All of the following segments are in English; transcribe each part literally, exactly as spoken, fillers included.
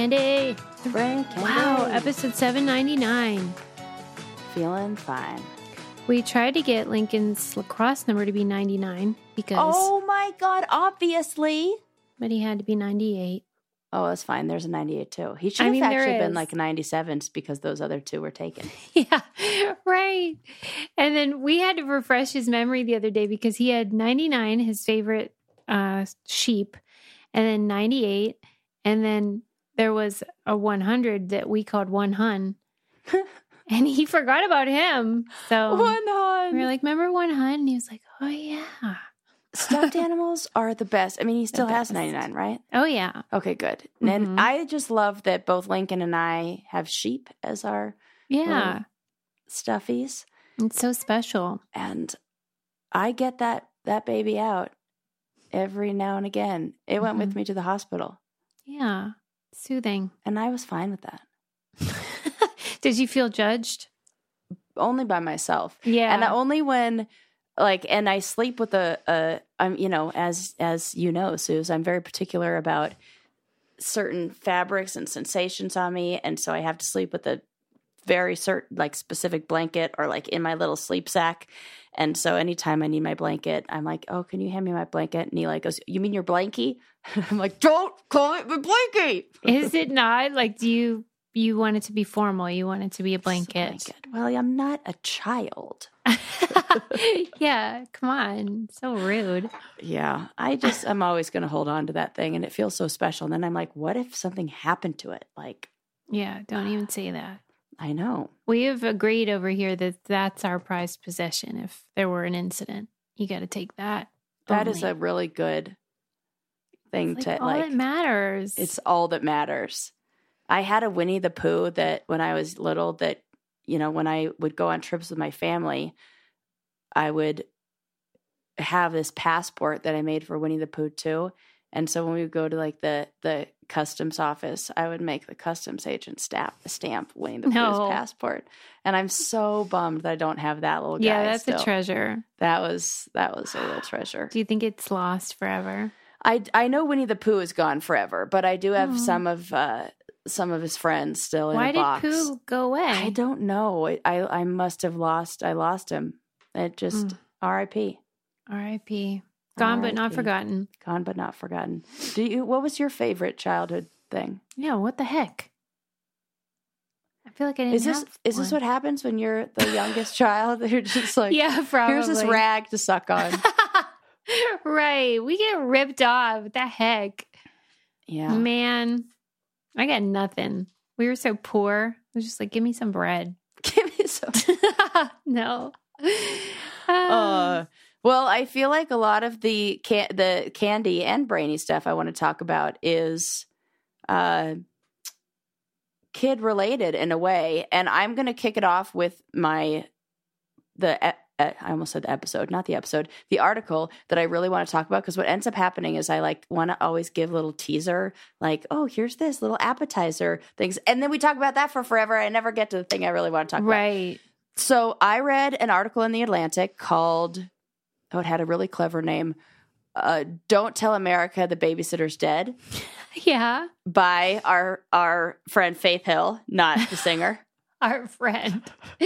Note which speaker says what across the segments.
Speaker 1: candy.
Speaker 2: Brain candy.
Speaker 1: Wow, episode seven ninety-nine.
Speaker 2: Feeling fine.
Speaker 1: We tried to get Lincoln's lacrosse number to be ninety-nine because...
Speaker 2: Oh my God, obviously.
Speaker 1: But he had to be ninety-eight.
Speaker 2: Oh, that's fine. There's a ninety-eight too. He should
Speaker 1: I
Speaker 2: have
Speaker 1: mean,
Speaker 2: actually
Speaker 1: there
Speaker 2: been
Speaker 1: is.
Speaker 2: like ninety-seven because those other two were taken.
Speaker 1: Yeah, right. And then we had to refresh his memory the other day because he had ninety-nine, his favorite uh, sheep, and then ninety-eight, and then there was a one hundred that we called one hun. And he forgot about him. So
Speaker 2: One hun.
Speaker 1: we were like, remember one hun? And he was like, oh, yeah.
Speaker 2: Stuffed animals are the best. I mean, he still has
Speaker 1: best.
Speaker 2: ninety-nine, right?
Speaker 1: Oh, yeah.
Speaker 2: Okay, good.
Speaker 1: Mhm.
Speaker 2: And I just love that both Lincoln and I have sheep as our
Speaker 1: Yeah.
Speaker 2: stuffies.
Speaker 1: It's so special.
Speaker 2: And I get that that baby out every now and again. It went with
Speaker 1: Mhm.
Speaker 2: me to the hospital,
Speaker 1: Yeah. Soothing.
Speaker 2: and I was fine with that.
Speaker 1: Did you feel judged?
Speaker 2: Only by myself.
Speaker 1: Yeah.
Speaker 2: And only when, like, and I sleep with a, a I'm, you know, as as you know, Suze, I'm very particular about certain fabrics and sensations on me, and so I have to sleep with a very certain, like, specific blanket or like in my little sleep sack. And so anytime I need my blanket, I'm like, oh, can you hand me my blanket? And he like goes, you mean your blankie? I'm like, don't call it my blankie.
Speaker 1: Is it not? Like, do you you want it to be formal? You want it to be a
Speaker 2: It's a
Speaker 1: blanket?
Speaker 2: blanket. Well, I'm not a child.
Speaker 1: Yeah, come on. So rude.
Speaker 2: Yeah, I just, I'm always going to hold on to that thing, and it feels so special. And then I'm like, what if something happened to it? Like,
Speaker 1: Yeah, don't even say that.
Speaker 2: I know.
Speaker 1: We have agreed over here that that's our prized possession. If there were an incident, you got to take that.
Speaker 2: That is
Speaker 1: only.
Speaker 2: a really good thing
Speaker 1: It's like
Speaker 2: to,
Speaker 1: all
Speaker 2: like,
Speaker 1: that matters.
Speaker 2: it's all that matters. I had a Winnie the Pooh that when I was little, that, you know, when I would go on trips with my family, I would have this passport that I made for Winnie the Pooh too. And so when we would go to like the, the customs office, I would make the customs agent stamp, stamp Winnie the
Speaker 1: No.
Speaker 2: Pooh's passport. And I'm so bummed that I don't have that little guy.
Speaker 1: yeah, that's
Speaker 2: still.
Speaker 1: a treasure.
Speaker 2: That was, that was a real treasure.
Speaker 1: Do you think it's lost forever?
Speaker 2: I, I know Winnie the Pooh is gone forever, but I do have
Speaker 1: Aw.
Speaker 2: some of, uh, some of his friends still in
Speaker 1: Why
Speaker 2: a
Speaker 1: did
Speaker 2: box.
Speaker 1: Pooh go away?
Speaker 2: I don't know. I, I I must have lost. I lost him. It just
Speaker 1: Mm.
Speaker 2: R I P
Speaker 1: R I P Gone but not
Speaker 2: R I P
Speaker 1: forgotten.
Speaker 2: Gone but not forgotten. Do you? What was your favorite childhood thing?
Speaker 1: Yeah, what the heck? I feel like I didn't
Speaker 2: Is this
Speaker 1: have
Speaker 2: is this
Speaker 1: one.
Speaker 2: what happens when you're the youngest child? You're just like,
Speaker 1: Yeah, probably.
Speaker 2: here's this rag to suck on.
Speaker 1: Right. We get ripped off. What the heck?
Speaker 2: Yeah.
Speaker 1: Man, I got nothing. We were so poor. It was just like, give me some bread.
Speaker 2: Give me some.
Speaker 1: No.
Speaker 2: Uh, well, I feel like a lot of the can- the candy and brainy stuff I want to talk about is uh, kid related in a way, and I'm going to kick it off with my the. E- I almost said the episode, not the episode, the article that I really want to talk about, because what ends up happening is I like want to always give a little teaser, like, oh, here's this little appetizer things. And then we talk about that for forever. I never get to the thing I really want to talk about.
Speaker 1: Right.
Speaker 2: So I read an article in The Atlantic called, oh, it had a really clever name, uh, Don't Tell America the Babysitter's Dead,
Speaker 1: Yeah.
Speaker 2: by our our friend Faith Hill, not the singer.
Speaker 1: Our friend.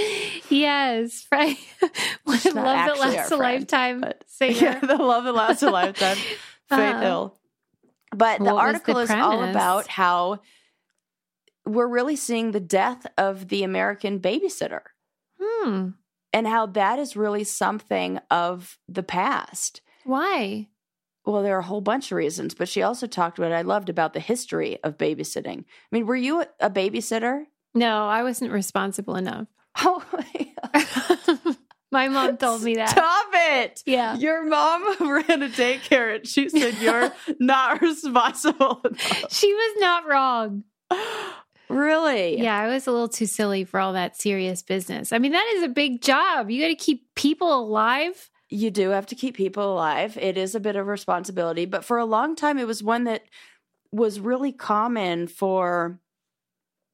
Speaker 1: Yes. Right. Love
Speaker 2: She's
Speaker 1: that
Speaker 2: not actually our
Speaker 1: lasts a
Speaker 2: friend,
Speaker 1: lifetime
Speaker 2: but-
Speaker 1: singer.
Speaker 2: Yeah, the love that lasts a lifetime, Faith
Speaker 1: Uh-huh.
Speaker 2: Hill. But the
Speaker 1: What was
Speaker 2: article
Speaker 1: the
Speaker 2: is all
Speaker 1: premise?
Speaker 2: about how we're really seeing the death of the American babysitter,
Speaker 1: Hmm.
Speaker 2: and how that is really something of the past.
Speaker 1: Why?
Speaker 2: Well, there are a whole bunch of reasons, but she also talked about, I loved about the history of babysitting. I mean, were you a babysitter?
Speaker 1: No, I wasn't responsible enough.
Speaker 2: Oh, my God.
Speaker 1: My mom told me that.
Speaker 2: Stop it.
Speaker 1: Yeah.
Speaker 2: Your mom ran a daycare and she said you're not responsible enough.
Speaker 1: She was not wrong.
Speaker 2: Really?
Speaker 1: Yeah, I was a little too silly for all that serious business. I mean, that is a big job. You got to keep people alive.
Speaker 2: You do have to keep people alive. It is a bit of a responsibility, but for a long time, it was one that was really common for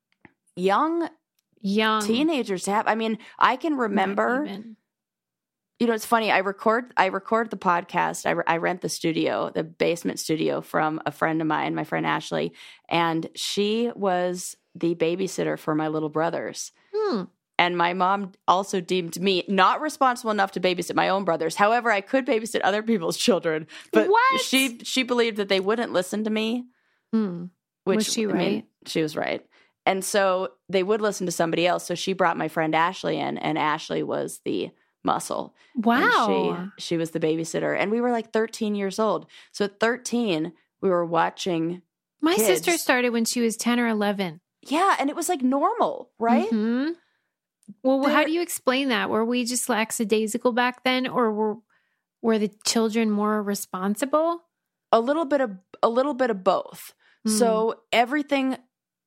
Speaker 2: young
Speaker 1: Young.
Speaker 2: teenagers to have. I mean, I can
Speaker 1: Not
Speaker 2: remember
Speaker 1: even.
Speaker 2: You know, it's funny. I record, I record the podcast. I, re- I rent the studio, the basement studio from a friend of mine, my friend Ashley. And she was the babysitter for my little brothers.
Speaker 1: Hmm.
Speaker 2: And my mom also deemed me not responsible enough to babysit my own brothers. However, I could babysit other people's children. But
Speaker 1: What?
Speaker 2: she she believed that they wouldn't listen to me.
Speaker 1: Hmm.
Speaker 2: Which,
Speaker 1: Was she
Speaker 2: I mean,
Speaker 1: right?
Speaker 2: she was right. And so they would listen to somebody else. So she brought my friend Ashley in, and Ashley was the muscle.
Speaker 1: Wow.
Speaker 2: And she, she was the babysitter. And we were like thirteen years old. So at thirteen, we were watching.
Speaker 1: My
Speaker 2: kids.
Speaker 1: sister started when she was ten or eleven.
Speaker 2: Yeah. And it was like normal, right?
Speaker 1: Mm-hmm. Well,
Speaker 2: There-
Speaker 1: how do you explain that? Were we just lackadaisical back then, or were were the children more responsible?
Speaker 2: A little bit of a little bit of both.
Speaker 1: Mm.
Speaker 2: So everything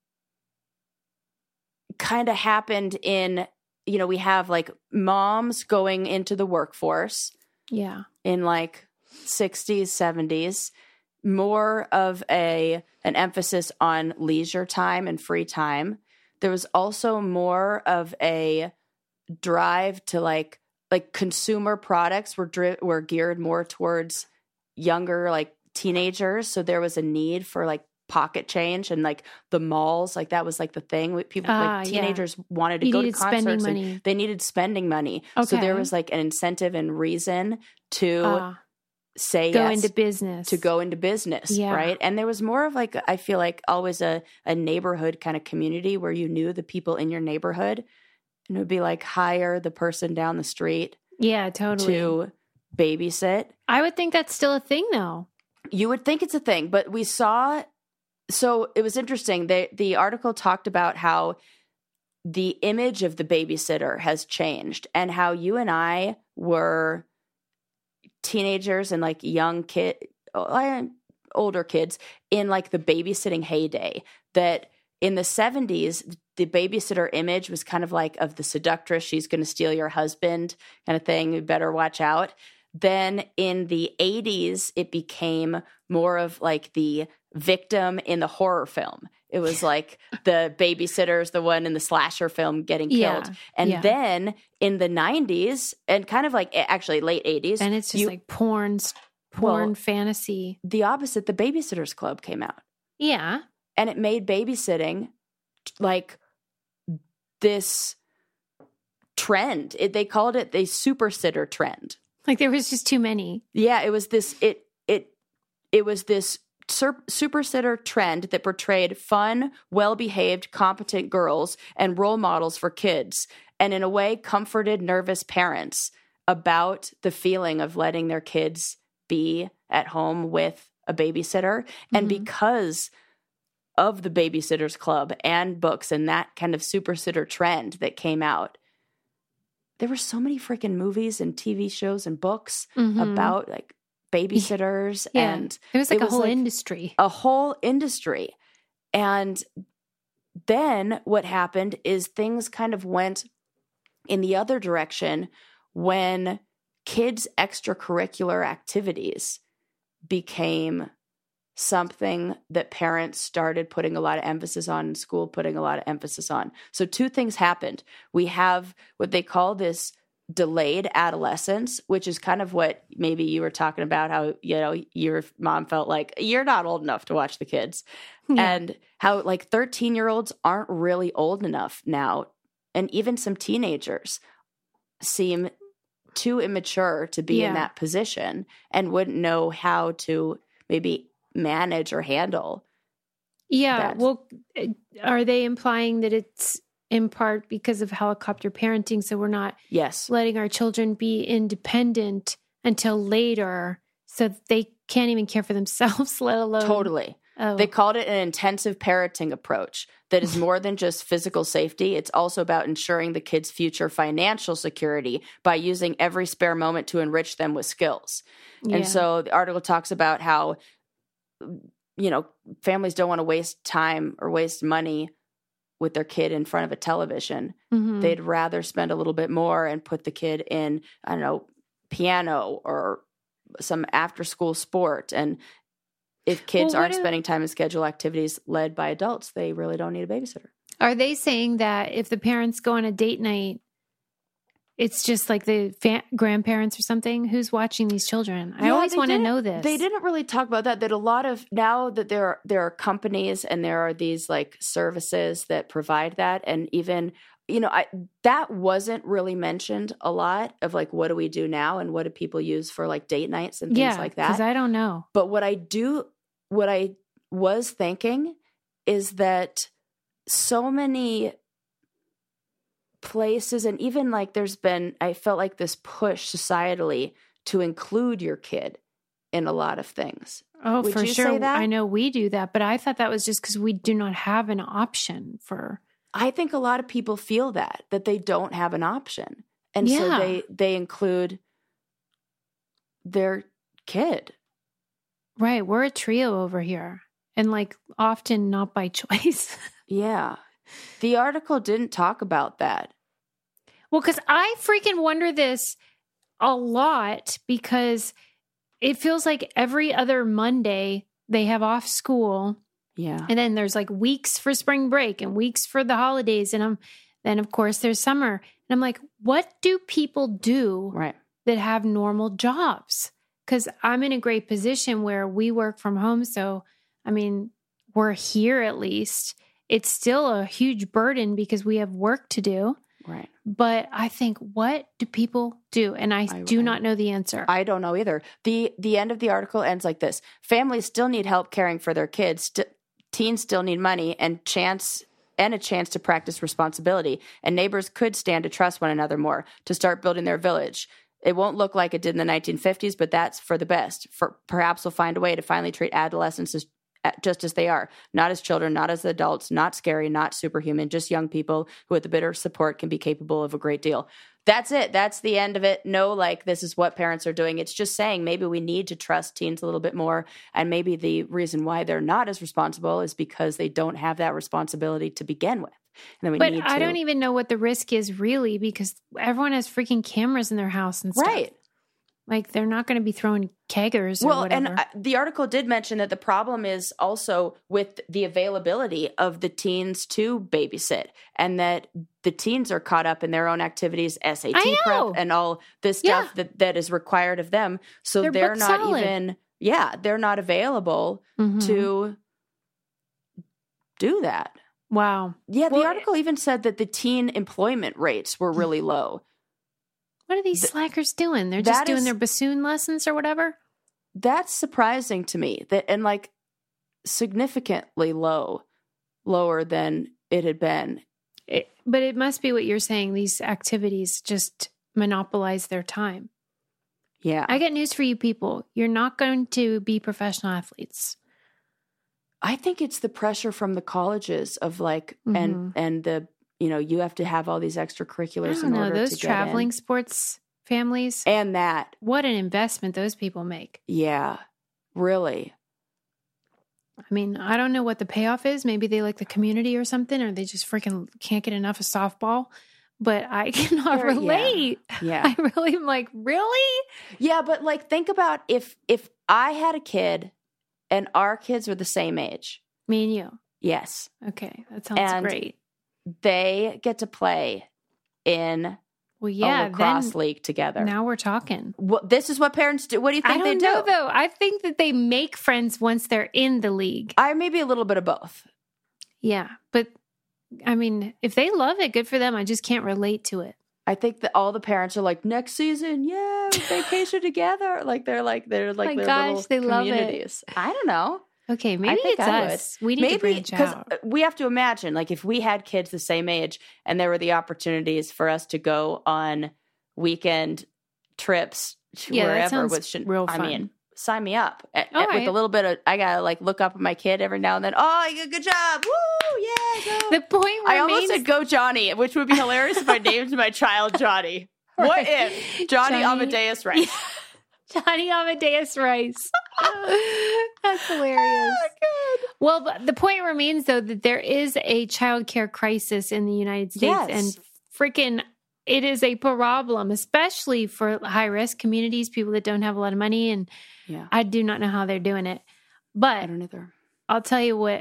Speaker 2: kind of happened in, you know, we have like moms going into the workforce
Speaker 1: Yeah.
Speaker 2: in like sixties, seventies, more of a an emphasis on leisure time and free time. There was also more of a drive to like like consumer products were dri- were geared more towards younger like teenagers, so there was a need for like pocket change, and like the malls, like that was like the thing. People
Speaker 1: Ah,
Speaker 2: like
Speaker 1: yeah.
Speaker 2: teenagers wanted to
Speaker 1: You
Speaker 2: go to
Speaker 1: needed spending
Speaker 2: concerts and
Speaker 1: money.
Speaker 2: they needed spending money. So there
Speaker 1: Okay.
Speaker 2: was like an incentive and reason to
Speaker 1: Ah,
Speaker 2: say
Speaker 1: go
Speaker 2: yes
Speaker 1: into business.
Speaker 2: to go into business,
Speaker 1: Yeah.
Speaker 2: right? And there was more of like, I feel like always a, a neighborhood kind of community where you knew the people in your neighborhood, and it would be like hire the person down the street
Speaker 1: Yeah, totally.
Speaker 2: to babysit.
Speaker 1: I would think that's still a thing, though.
Speaker 2: You would think it's a thing, but we saw, so it was interesting. The, the article talked about how the image of the babysitter has changed, and how you and I were teenagers and like young kid, older kids in like the babysitting heyday, that in the seventies, the babysitter image was kind of like of the seductress. She's going to steal your husband kind of thing. You better watch out. Then in the eighties, it became more of like the victim in the horror film. It was like the babysitter's the one in the slasher film getting killed.
Speaker 1: Yeah,
Speaker 2: And
Speaker 1: yeah.
Speaker 2: then in the nineties, and kind of like actually late eighties,
Speaker 1: And it's just
Speaker 2: you-
Speaker 1: like porn, porn
Speaker 2: Well-
Speaker 1: fantasy.
Speaker 2: the opposite, the Babysitter's Club came out.
Speaker 1: Yeah.
Speaker 2: And it made babysitting like this trend. It, they called it the super sitter trend.
Speaker 1: Like there was just too many.
Speaker 2: Yeah, it was this it it it was this sur- super sitter trend that portrayed fun, well-behaved, competent girls and role models for kids, and in a way comforted nervous parents about the feeling of letting their kids be at home with a babysitter. And
Speaker 1: Mhm.
Speaker 2: because of the Babysitter's Club and books and that kind of super sitter trend that came out, there were so many freaking movies and T V shows and books
Speaker 1: Mhm.
Speaker 2: about like babysitters,
Speaker 1: Yeah.
Speaker 2: and
Speaker 1: It was like
Speaker 2: it
Speaker 1: a
Speaker 2: was
Speaker 1: whole
Speaker 2: like-
Speaker 1: industry.
Speaker 2: a whole industry. And then what happened is things kind of went in the other direction when kids' extracurricular activities became something that parents started putting a lot of emphasis on, and school putting a lot of emphasis on. So two things happened. We have what they call this delayed adolescence, which is kind of what maybe you were talking about, how, you know, your mom felt like you're not old enough to watch the kids.
Speaker 1: Yeah.
Speaker 2: And how like thirteen year olds aren't really old enough now. And even some teenagers seem too immature to be
Speaker 1: Yeah.
Speaker 2: in that position and wouldn't know how to maybe manage or handle.
Speaker 1: Yeah.
Speaker 2: that.
Speaker 1: Well, uh, are they implying that it's in part because of helicopter parenting? So we're not
Speaker 2: Yes.
Speaker 1: letting our children be independent until later, so that they can't even care for themselves, let alone.
Speaker 2: Totally.
Speaker 1: Oh.
Speaker 2: They called it an intensive parenting approach that is more than just physical safety. It's also about ensuring the kids' future financial security by using every spare moment to enrich them with skills.
Speaker 1: Yeah.
Speaker 2: And so the article talks about how, you know, families don't want to waste time or waste money with their kid in front of a television.
Speaker 1: Mhm.
Speaker 2: They'd rather spend a little bit more and put the kid in, I don't know, piano or some after school sport. And if kids
Speaker 1: Well, what
Speaker 2: aren't
Speaker 1: if-
Speaker 2: spending time in scheduled activities led by adults, they really don't need a babysitter.
Speaker 1: Are they saying that if the parents go on a date night it's just like the fa- grandparents or something who's watching these children. I
Speaker 2: Yeah,
Speaker 1: always
Speaker 2: they
Speaker 1: want to
Speaker 2: didn't-
Speaker 1: know this.
Speaker 2: They didn't really talk about that. That a lot of now that there are, there are companies and there are these like services that provide that, and even you know I that wasn't really mentioned a lot of like what do we do now and what do people use for like date nights and things
Speaker 1: yeah,
Speaker 2: like that.
Speaker 1: because I don't know.
Speaker 2: But what I do, what I was thinking is that so many places, and even like there's been, I felt like this push societally to include your kid in a lot of things.
Speaker 1: Oh,
Speaker 2: Would
Speaker 1: for
Speaker 2: you
Speaker 1: sure.
Speaker 2: say that?
Speaker 1: I know we do that, but I thought that was just because we do not have an option for.
Speaker 2: I think a lot of people feel that, that they don't have an option. And so
Speaker 1: Yeah.
Speaker 2: they, they include their kid.
Speaker 1: Right. We're a trio over here. And like often not by choice.
Speaker 2: Yeah. The article didn't talk about that.
Speaker 1: Well, because I freaking wonder this a lot because it feels like every other Monday they have off school.
Speaker 2: Yeah.
Speaker 1: And then there's like weeks for spring break and weeks for the holidays. And I'm, then of course there's summer. And I'm like, what do people do
Speaker 2: Right.
Speaker 1: that have normal jobs? Because I'm in a great position where we work from home. So, I mean, we're here at least. It's still a huge burden because we have work to do.
Speaker 2: Right.
Speaker 1: But I think, what do people do? And I,
Speaker 2: I-
Speaker 1: do
Speaker 2: I-
Speaker 1: not know the answer.
Speaker 2: I don't know either. The the end of the article ends like this. Families still need help caring for their kids. St- teens still need money and chance and a chance to practice responsibility. And neighbors could stand to trust one another more to start building their village. It won't look like it did in the nineteen fifties, but that's for the best. For perhaps we'll find a way to finally treat adolescents as, just as they are, not as children, not as adults, not scary, not superhuman, just young people who with a bit of support can be capable of a great deal. That's it. That's the end of it. No, like this is what parents are doing. It's just saying maybe we need to trust teens a little bit more. And maybe the reason why they're not as responsible is because they don't have that responsibility to begin with. And then we
Speaker 1: but
Speaker 2: need
Speaker 1: I
Speaker 2: to,
Speaker 1: don't even know what the risk is really because everyone has freaking cameras in their house and stuff.
Speaker 2: right.
Speaker 1: Like they're not going to be throwing keggers or
Speaker 2: Well,
Speaker 1: whatever.
Speaker 2: and uh, the article did mention that the problem is also with the availability of the teens to babysit, and that the teens are caught up in their own activities, S A T
Speaker 1: I
Speaker 2: prep,
Speaker 1: know.
Speaker 2: and all this
Speaker 1: Yeah.
Speaker 2: stuff that, that is required of them. So
Speaker 1: They're
Speaker 2: they're,
Speaker 1: book
Speaker 2: not
Speaker 1: solid.
Speaker 2: even, yeah, they're not available
Speaker 1: Mhm.
Speaker 2: to do that.
Speaker 1: Wow.
Speaker 2: Yeah, the
Speaker 1: Well,
Speaker 2: article even said that the teen employment rates were really low.
Speaker 1: What are these
Speaker 2: Th-
Speaker 1: slackers doing? They're just
Speaker 2: that
Speaker 1: doing
Speaker 2: is-
Speaker 1: their bassoon lessons or whatever?
Speaker 2: That's surprising to me, that and like significantly low, lower than it had been.
Speaker 1: It, but it must be what you're saying. These activities just monopolize their time.
Speaker 2: Yeah.
Speaker 1: I got news for you people. You're not going to be professional athletes.
Speaker 2: I think it's the pressure from the colleges of like
Speaker 1: Mhm.
Speaker 2: and and the you know you have to have all these
Speaker 1: I
Speaker 2: extracurriculars
Speaker 1: don't
Speaker 2: in
Speaker 1: know.
Speaker 2: order
Speaker 1: Those
Speaker 2: to
Speaker 1: traveling
Speaker 2: get
Speaker 1: sports families,
Speaker 2: in. And that,
Speaker 1: what an investment those people make.
Speaker 2: yeah, really.
Speaker 1: I mean, I don't know what the payoff is. Maybe they like the community or something, or they just freaking can't get enough of softball. But I cannot
Speaker 2: There- yeah.
Speaker 1: relate.
Speaker 2: Yeah,
Speaker 1: I really am like, really?
Speaker 2: yeah, but like think about if if I had a kid and our kids were the same age.
Speaker 1: Me and you.
Speaker 2: Yes,
Speaker 1: Okay, that sounds
Speaker 2: And-
Speaker 1: great.
Speaker 2: they get to play in
Speaker 1: Well,
Speaker 2: a
Speaker 1: yeah,
Speaker 2: lacrosse
Speaker 1: then
Speaker 2: league together.
Speaker 1: now we're talking.
Speaker 2: What, this is what parents do. What do you
Speaker 1: I
Speaker 2: think
Speaker 1: don't
Speaker 2: they do?
Speaker 1: know though. I think that they make friends once they're in the league.
Speaker 2: I maybe a little bit of both.
Speaker 1: Yeah, but I mean, if they love it, good for them. I just can't relate to it.
Speaker 2: I think that all the parents are like, next season, yeah, vacation together. Like they're like they're like
Speaker 1: My
Speaker 2: their
Speaker 1: gosh,
Speaker 2: little
Speaker 1: they love it.
Speaker 2: communities. I don't know.
Speaker 1: Okay, maybe
Speaker 2: think
Speaker 1: it's
Speaker 2: I would.
Speaker 1: us. We need to branch
Speaker 2: because
Speaker 1: out.
Speaker 2: we have to imagine, like, if we had kids the same age and there were the opportunities for us to go on weekend trips to
Speaker 1: Yeah, that
Speaker 2: wherever,
Speaker 1: sounds
Speaker 2: which should,
Speaker 1: real
Speaker 2: I
Speaker 1: fun.
Speaker 2: mean, sign me up. A-
Speaker 1: All
Speaker 2: a- with
Speaker 1: right.
Speaker 2: a little bit of, I gotta like look up at my kid every now and then. Oh, you did a good job! Woo! Yeah, go.
Speaker 1: The point
Speaker 2: I almost
Speaker 1: remains
Speaker 2: said go Johnny, which would be hilarious if I named my child Johnny. What
Speaker 1: Right.
Speaker 2: if Johnny,
Speaker 1: Johnny-
Speaker 2: Amadeus Rice?
Speaker 1: Johnny Amadeus Rice. That's hilarious.
Speaker 2: Oh, good.
Speaker 1: Well, but the point remains, though, that there is a childcare crisis in the United States,
Speaker 2: Yes.
Speaker 1: and freaking, it is a problem, especially for high risk communities, people that don't have a lot of money. And
Speaker 2: Yeah,
Speaker 1: I do not know how they're doing it,
Speaker 2: I
Speaker 1: but
Speaker 2: don't either.
Speaker 1: I'll tell you what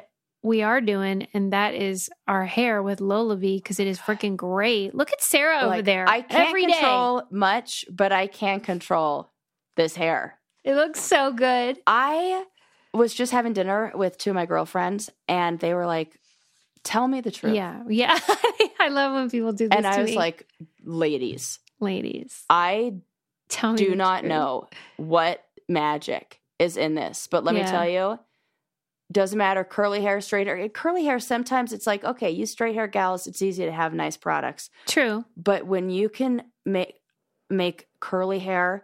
Speaker 1: we are doing, and that is our hair with LolaVie because it is freaking great. Look at Sarah over
Speaker 2: Like,
Speaker 1: there.
Speaker 2: I can't
Speaker 1: every
Speaker 2: control
Speaker 1: day.
Speaker 2: much, but I can control this hair.
Speaker 1: It looks so good.
Speaker 2: I was just having dinner with two of my girlfriends, and they were like, tell me the truth.
Speaker 1: Yeah. Yeah. I love when people do this
Speaker 2: And I
Speaker 1: to
Speaker 2: was
Speaker 1: me.
Speaker 2: like, ladies,
Speaker 1: ladies,
Speaker 2: I
Speaker 1: tell me
Speaker 2: do
Speaker 1: the
Speaker 2: not
Speaker 1: truth.
Speaker 2: know what magic is in this. But let
Speaker 1: Yeah.
Speaker 2: me tell you, doesn't matter, curly hair, straight hair. Curly hair, sometimes it's like, okay, you straight hair gals, it's easy to have nice products.
Speaker 1: True.
Speaker 2: But when you can make make curly hair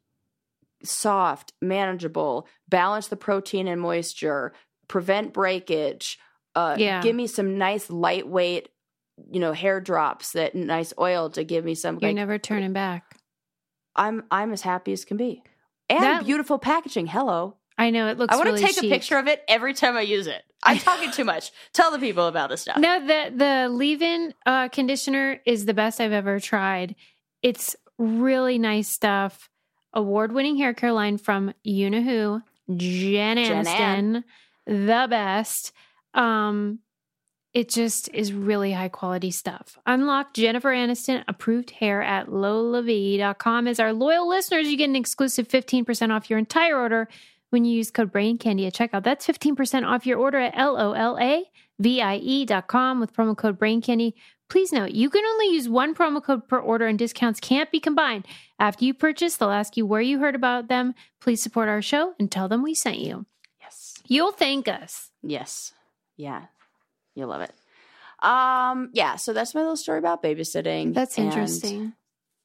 Speaker 2: soft, manageable, balance the protein and moisture, prevent breakage, uh,
Speaker 1: Yeah.
Speaker 2: give me some nice lightweight, you know, hair drops, that nice oil to give me some.
Speaker 1: You're
Speaker 2: like,
Speaker 1: never turning back.
Speaker 2: I'm I'm as happy as can be, and
Speaker 1: That-
Speaker 2: beautiful packaging. Hello,
Speaker 1: I know it looks
Speaker 2: I want
Speaker 1: really
Speaker 2: to take
Speaker 1: chic.
Speaker 2: a picture of it every time I use it. I'm talking too much. Tell the people about this stuff.
Speaker 1: No, the the leave-in uh, conditioner is the best I've ever tried. It's really nice stuff. Award-winning hair care line from you know who, Jen
Speaker 2: Jen
Speaker 1: Aniston, the best. Um, it just is really high quality stuff. Unlock Jennifer Aniston approved hair at lolavie dot com. As our loyal listeners, you get an exclusive fifteen percent off your entire order when you use code Brain Candy at checkout. That's fifteen percent off your order at L O L A V I E dot com with promo code Brain Candy. Please note, you can only use one promo code per order and discounts can't be combined. After you purchase, they'll ask you where you heard about them. Please support our show and tell them we sent you.
Speaker 2: Yes.
Speaker 1: You'll thank us.
Speaker 2: Yes. Yeah. You'll love it. Um, yeah, so that's my little story about babysitting.
Speaker 1: That's
Speaker 2: and-
Speaker 1: interesting.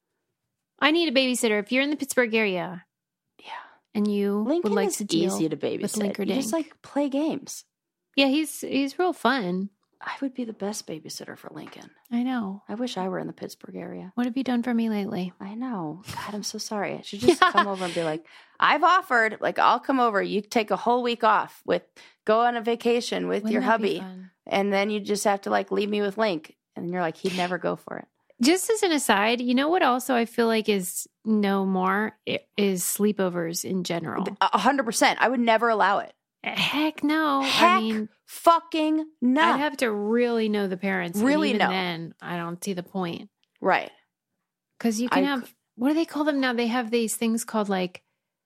Speaker 1: I need a babysitter. If you're in the Pittsburgh area
Speaker 2: Yeah.
Speaker 1: and you
Speaker 2: Lincoln
Speaker 1: would like
Speaker 2: is
Speaker 1: to deal
Speaker 2: easy to
Speaker 1: with
Speaker 2: babysit. You just
Speaker 1: Linkerdink.
Speaker 2: like play games.
Speaker 1: Yeah, he's he's real fun.
Speaker 2: I would be the best babysitter for Lincoln.
Speaker 1: I know.
Speaker 2: I wish I were in the Pittsburgh area.
Speaker 1: What have you done for me lately?
Speaker 2: I know. God, I'm so sorry. I should just come over and be like, I've offered, like, I'll come over. You take a whole week off with, go on a vacation with
Speaker 1: Wouldn't
Speaker 2: your
Speaker 1: that be
Speaker 2: hubby.
Speaker 1: fun?
Speaker 2: And then you just have to, like, leave me with Link. And you're like, he'd never go for it.
Speaker 1: Just as an aside, you know what also I feel like is no more I- is sleepovers in general.
Speaker 2: A hundred percent. I would never allow it.
Speaker 1: Heck no.
Speaker 2: Heck
Speaker 1: I mean,
Speaker 2: fucking no.
Speaker 1: I'd have to really know the parents. and
Speaker 2: Really
Speaker 1: even
Speaker 2: know.
Speaker 1: then, I don't see the point.
Speaker 2: Right.
Speaker 1: Because you can
Speaker 2: I
Speaker 1: have,
Speaker 2: c-
Speaker 1: what do they call them now? They have these things called like,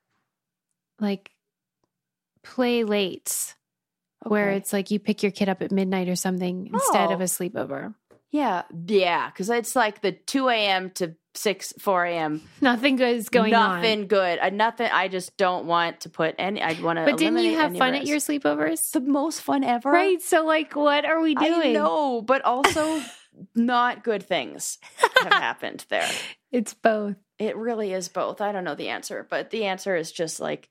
Speaker 1: like play lates, where
Speaker 2: Okay.
Speaker 1: it's like you pick your kid up at midnight or something instead of
Speaker 2: Oh.
Speaker 1: a sleepover.
Speaker 2: Yeah. Yeah. Because it's like the two a.m. to six, four a.m.
Speaker 1: Nothing good is going
Speaker 2: nothing
Speaker 1: on.
Speaker 2: good. Uh, nothing. I just don't want to put any, I want to
Speaker 1: But didn't you
Speaker 2: eliminate
Speaker 1: have
Speaker 2: any
Speaker 1: fun at
Speaker 2: risk.
Speaker 1: your sleepovers?
Speaker 2: The most fun ever.
Speaker 1: Right. So, like, what are we doing?
Speaker 2: I know, but also not good things have happened there.
Speaker 1: It's both.
Speaker 2: It really is both. I don't know the answer, but the answer is just like,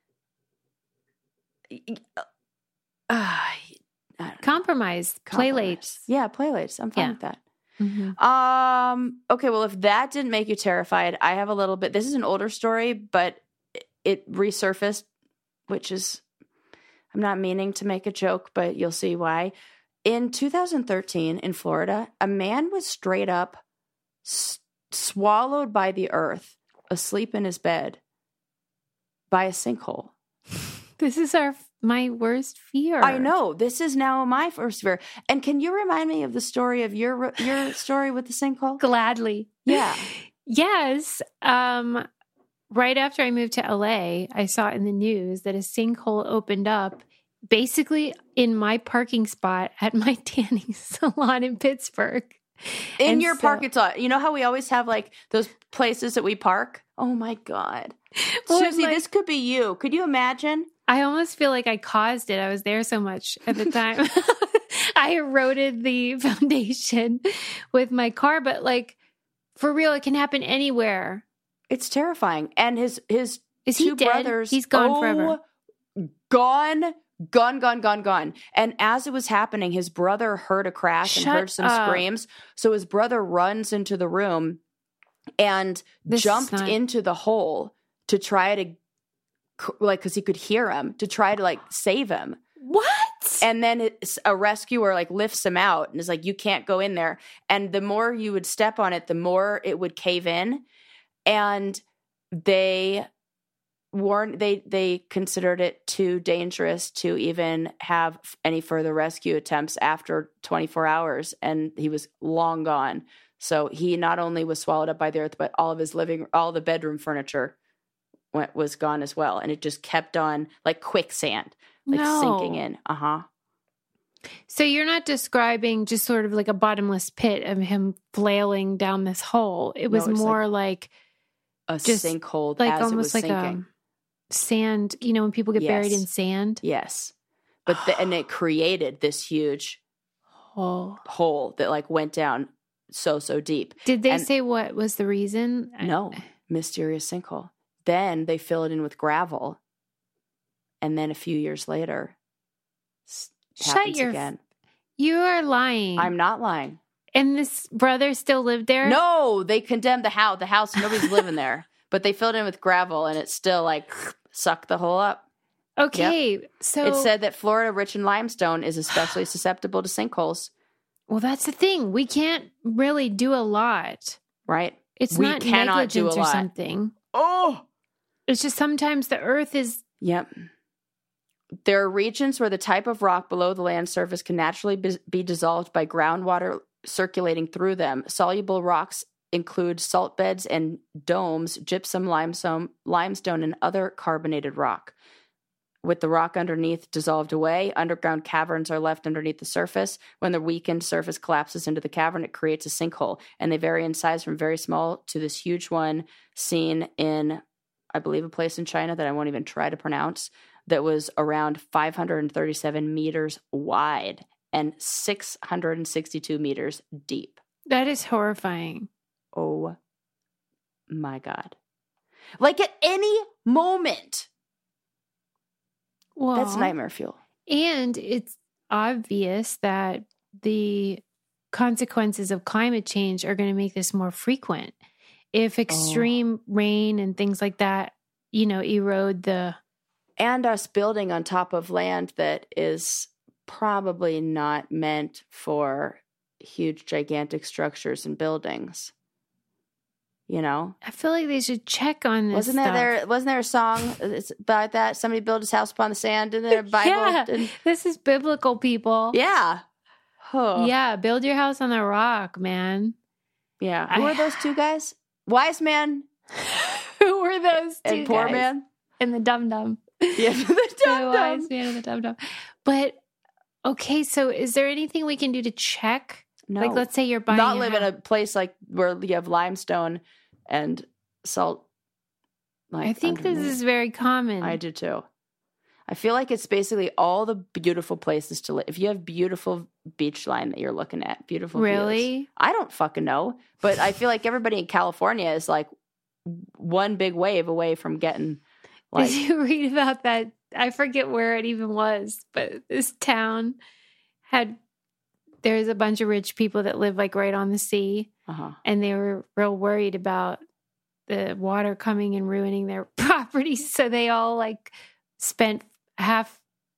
Speaker 2: uh, I don't know.
Speaker 1: Compromise. Play
Speaker 2: Compromise.
Speaker 1: lates.
Speaker 2: Yeah, play lates. I'm fine
Speaker 1: Yeah.
Speaker 2: with that.
Speaker 1: Mhm.
Speaker 2: Um. Okay. Well, if that didn't make you terrified, I have a little bit. This is an older story, but it resurfaced, which is, I'm not meaning to make a joke, but you'll see why. In two thousand thirteen, in Florida, a man was straight up s- swallowed by the earth, asleep in his bed, by a sinkhole.
Speaker 1: This is our my worst fear.
Speaker 2: I know. This is now my first fear. And can you remind me of the story of your your story with the sinkhole?
Speaker 1: Gladly.
Speaker 2: Yeah.
Speaker 1: Yes. Um, right after I moved to L A, I saw in the news that a sinkhole opened up basically in my parking spot at my tanning salon in Pittsburgh.
Speaker 2: In
Speaker 1: And
Speaker 2: your
Speaker 1: so-
Speaker 2: parking lot. You know how we always have like those places that we park? Oh my God.
Speaker 1: Well,
Speaker 2: Susie,
Speaker 1: like-
Speaker 2: this could be you. Could you imagine?
Speaker 1: I almost feel like I caused it. I was there so much at the time. I eroded the foundation with my car, but like for real, it can happen anywhere.
Speaker 2: It's terrifying. And his his
Speaker 1: Is
Speaker 2: two
Speaker 1: he dead?
Speaker 2: brothers.
Speaker 1: He's gone
Speaker 2: oh,
Speaker 1: forever.
Speaker 2: Gone, gone, gone, gone, gone. And as it was happening, his brother heard a crash and
Speaker 1: Shut
Speaker 2: heard some
Speaker 1: up.
Speaker 2: screams. So his brother runs into the room and
Speaker 1: This is
Speaker 2: jumped
Speaker 1: not-
Speaker 2: into the hole to try to, like, because he could hear him, to try to like save him.
Speaker 1: What?
Speaker 2: And then it's a rescuer like lifts him out and is like, you can't go in there. And the more you would step on it, the more it would cave in. And they warned they they considered it too dangerous to even have any further rescue attempts after twenty-four hours, and he was long gone. So he not only was swallowed up by the earth, but all of his living, all the bedroom furniture went was gone as well, and it just kept on like quicksand, like
Speaker 1: No.
Speaker 2: sinking in. Uh huh.
Speaker 1: So you're not describing just sort of like a bottomless pit of him flailing down this hole. It was
Speaker 2: No, it's
Speaker 1: more like,
Speaker 2: A
Speaker 1: Just
Speaker 2: sinkhole,
Speaker 1: like
Speaker 2: as
Speaker 1: almost
Speaker 2: it was
Speaker 1: like
Speaker 2: sinking.
Speaker 1: a sand, you know, when people get buried
Speaker 2: Yes.
Speaker 1: in sand.
Speaker 2: Yes, but the, and it created this huge
Speaker 1: Oh.
Speaker 2: hole that like went down so so deep.
Speaker 1: Did they
Speaker 2: And-
Speaker 1: say what was the reason?
Speaker 2: No, mysterious sinkhole. Then they fill it in with gravel, and then a few years later, s-
Speaker 1: Shut
Speaker 2: happens
Speaker 1: your.
Speaker 2: again.
Speaker 1: You are lying.
Speaker 2: I'm not lying.
Speaker 1: And this brother still lived there?
Speaker 2: No, they condemned the house. The house, nobody's living there, but they filled it in with gravel, and it still like sucked the hole up.
Speaker 1: Okay. So
Speaker 2: It said that Florida, rich in limestone, is especially susceptible to sinkholes.
Speaker 1: well, that's the thing. We can't really do a lot.
Speaker 2: Right?
Speaker 1: It's
Speaker 2: We
Speaker 1: not
Speaker 2: cannot do a
Speaker 1: negligence or
Speaker 2: lot.
Speaker 1: something.
Speaker 2: Oh,
Speaker 1: It's just sometimes the earth is
Speaker 2: yep. There are regions where the type of rock below the land surface can naturally be, be dissolved by groundwater circulating through them. Soluble rocks include salt beds and domes, gypsum, limestone, limestone, and other carbonated rock. With the rock underneath dissolved away, underground caverns are left underneath the surface. When the weakened surface collapses into the cavern, it creates a sinkhole, and they vary in size from very small to this huge one seen in, I believe, a place in China that I won't even try to pronounce, that was around five hundred thirty-seven meters wide and six hundred sixty-two meters deep.
Speaker 1: that is horrifying.
Speaker 2: Oh my God. Like at any moment.
Speaker 1: Well,
Speaker 2: That's nightmare fuel.
Speaker 1: And it's obvious that the consequences of climate change are going to make this more frequent. If extreme
Speaker 2: Oh.
Speaker 1: rain and things like that, you know, erode the.
Speaker 2: And us building on top of land that is probably not meant for huge, gigantic structures and buildings. You know?
Speaker 1: I feel like they should check on this.
Speaker 2: Wasn't there,
Speaker 1: stuff.
Speaker 2: there wasn't there a song about that? Somebody built his house upon the sand in their Bible.
Speaker 1: Yeah,
Speaker 2: and-
Speaker 1: this is biblical, people.
Speaker 2: yeah. Huh.
Speaker 1: Yeah, build your house on the rock, man.
Speaker 2: Yeah. Who
Speaker 1: I-
Speaker 2: are those two guys? Wise man
Speaker 1: Who were those two
Speaker 2: and poor
Speaker 1: guys?
Speaker 2: man?
Speaker 1: And the dum dum.
Speaker 2: Yeah, the
Speaker 1: The
Speaker 2: dum-dum.
Speaker 1: wise man and the dum dum. But okay, so is there anything we can do to check?
Speaker 2: No.
Speaker 1: Like, let's say you're buying
Speaker 2: Not
Speaker 1: a
Speaker 2: live in a
Speaker 1: house.
Speaker 2: place like where you have limestone and salt. Like
Speaker 1: I think this
Speaker 2: underneath.
Speaker 1: is very common.
Speaker 2: I do too. I feel like it's basically all the beautiful places to live. If you have beautiful beach line that you're looking at, beautiful views.
Speaker 1: Really?
Speaker 2: I don't fucking know, but I feel like everybody in California is like one big wave away from getting like
Speaker 1: Did you read about that? I forget where it even was, but this town had, there's a bunch of rich people that live like right on the sea,
Speaker 2: uh-huh.
Speaker 1: and they were real worried about the water coming and ruining their properties. So they all like spent half,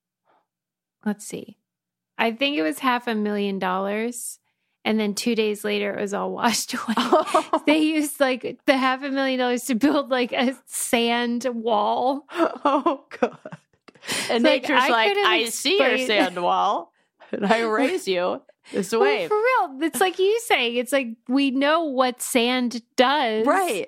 Speaker 1: let's see, I think it was half a million dollars. And then two days later, it was all washed away. They used like the half a million dollars to build like a sand wall.
Speaker 2: Oh god. And
Speaker 1: Like,
Speaker 2: nature's
Speaker 1: I
Speaker 2: like,
Speaker 1: couldn't
Speaker 2: I see your
Speaker 1: explain-
Speaker 2: sand wall, and I raise you this
Speaker 1: Well,
Speaker 2: wave.
Speaker 1: for real, it's like you say. It's like we know what sand does,
Speaker 2: Right.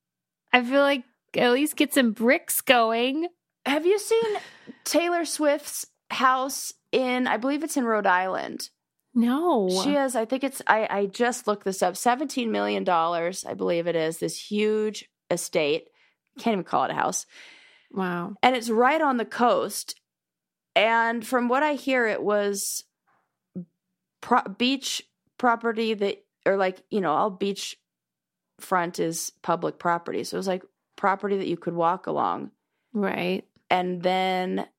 Speaker 1: I feel like at least get some bricks going.
Speaker 2: Have you seen Taylor Swift's house in, I believe it's in Rhode Island?
Speaker 1: No,
Speaker 2: She has, I think it's, I, I just looked this up, seventeen million dollars, I believe it is, this huge estate. Can't even call it a house.
Speaker 1: wow.
Speaker 2: And it's right on the coast. And from what I hear, it was pro- beach property that, or like, you know, all beach front is public property. So it was like property that you could walk along.
Speaker 1: Right.
Speaker 2: And then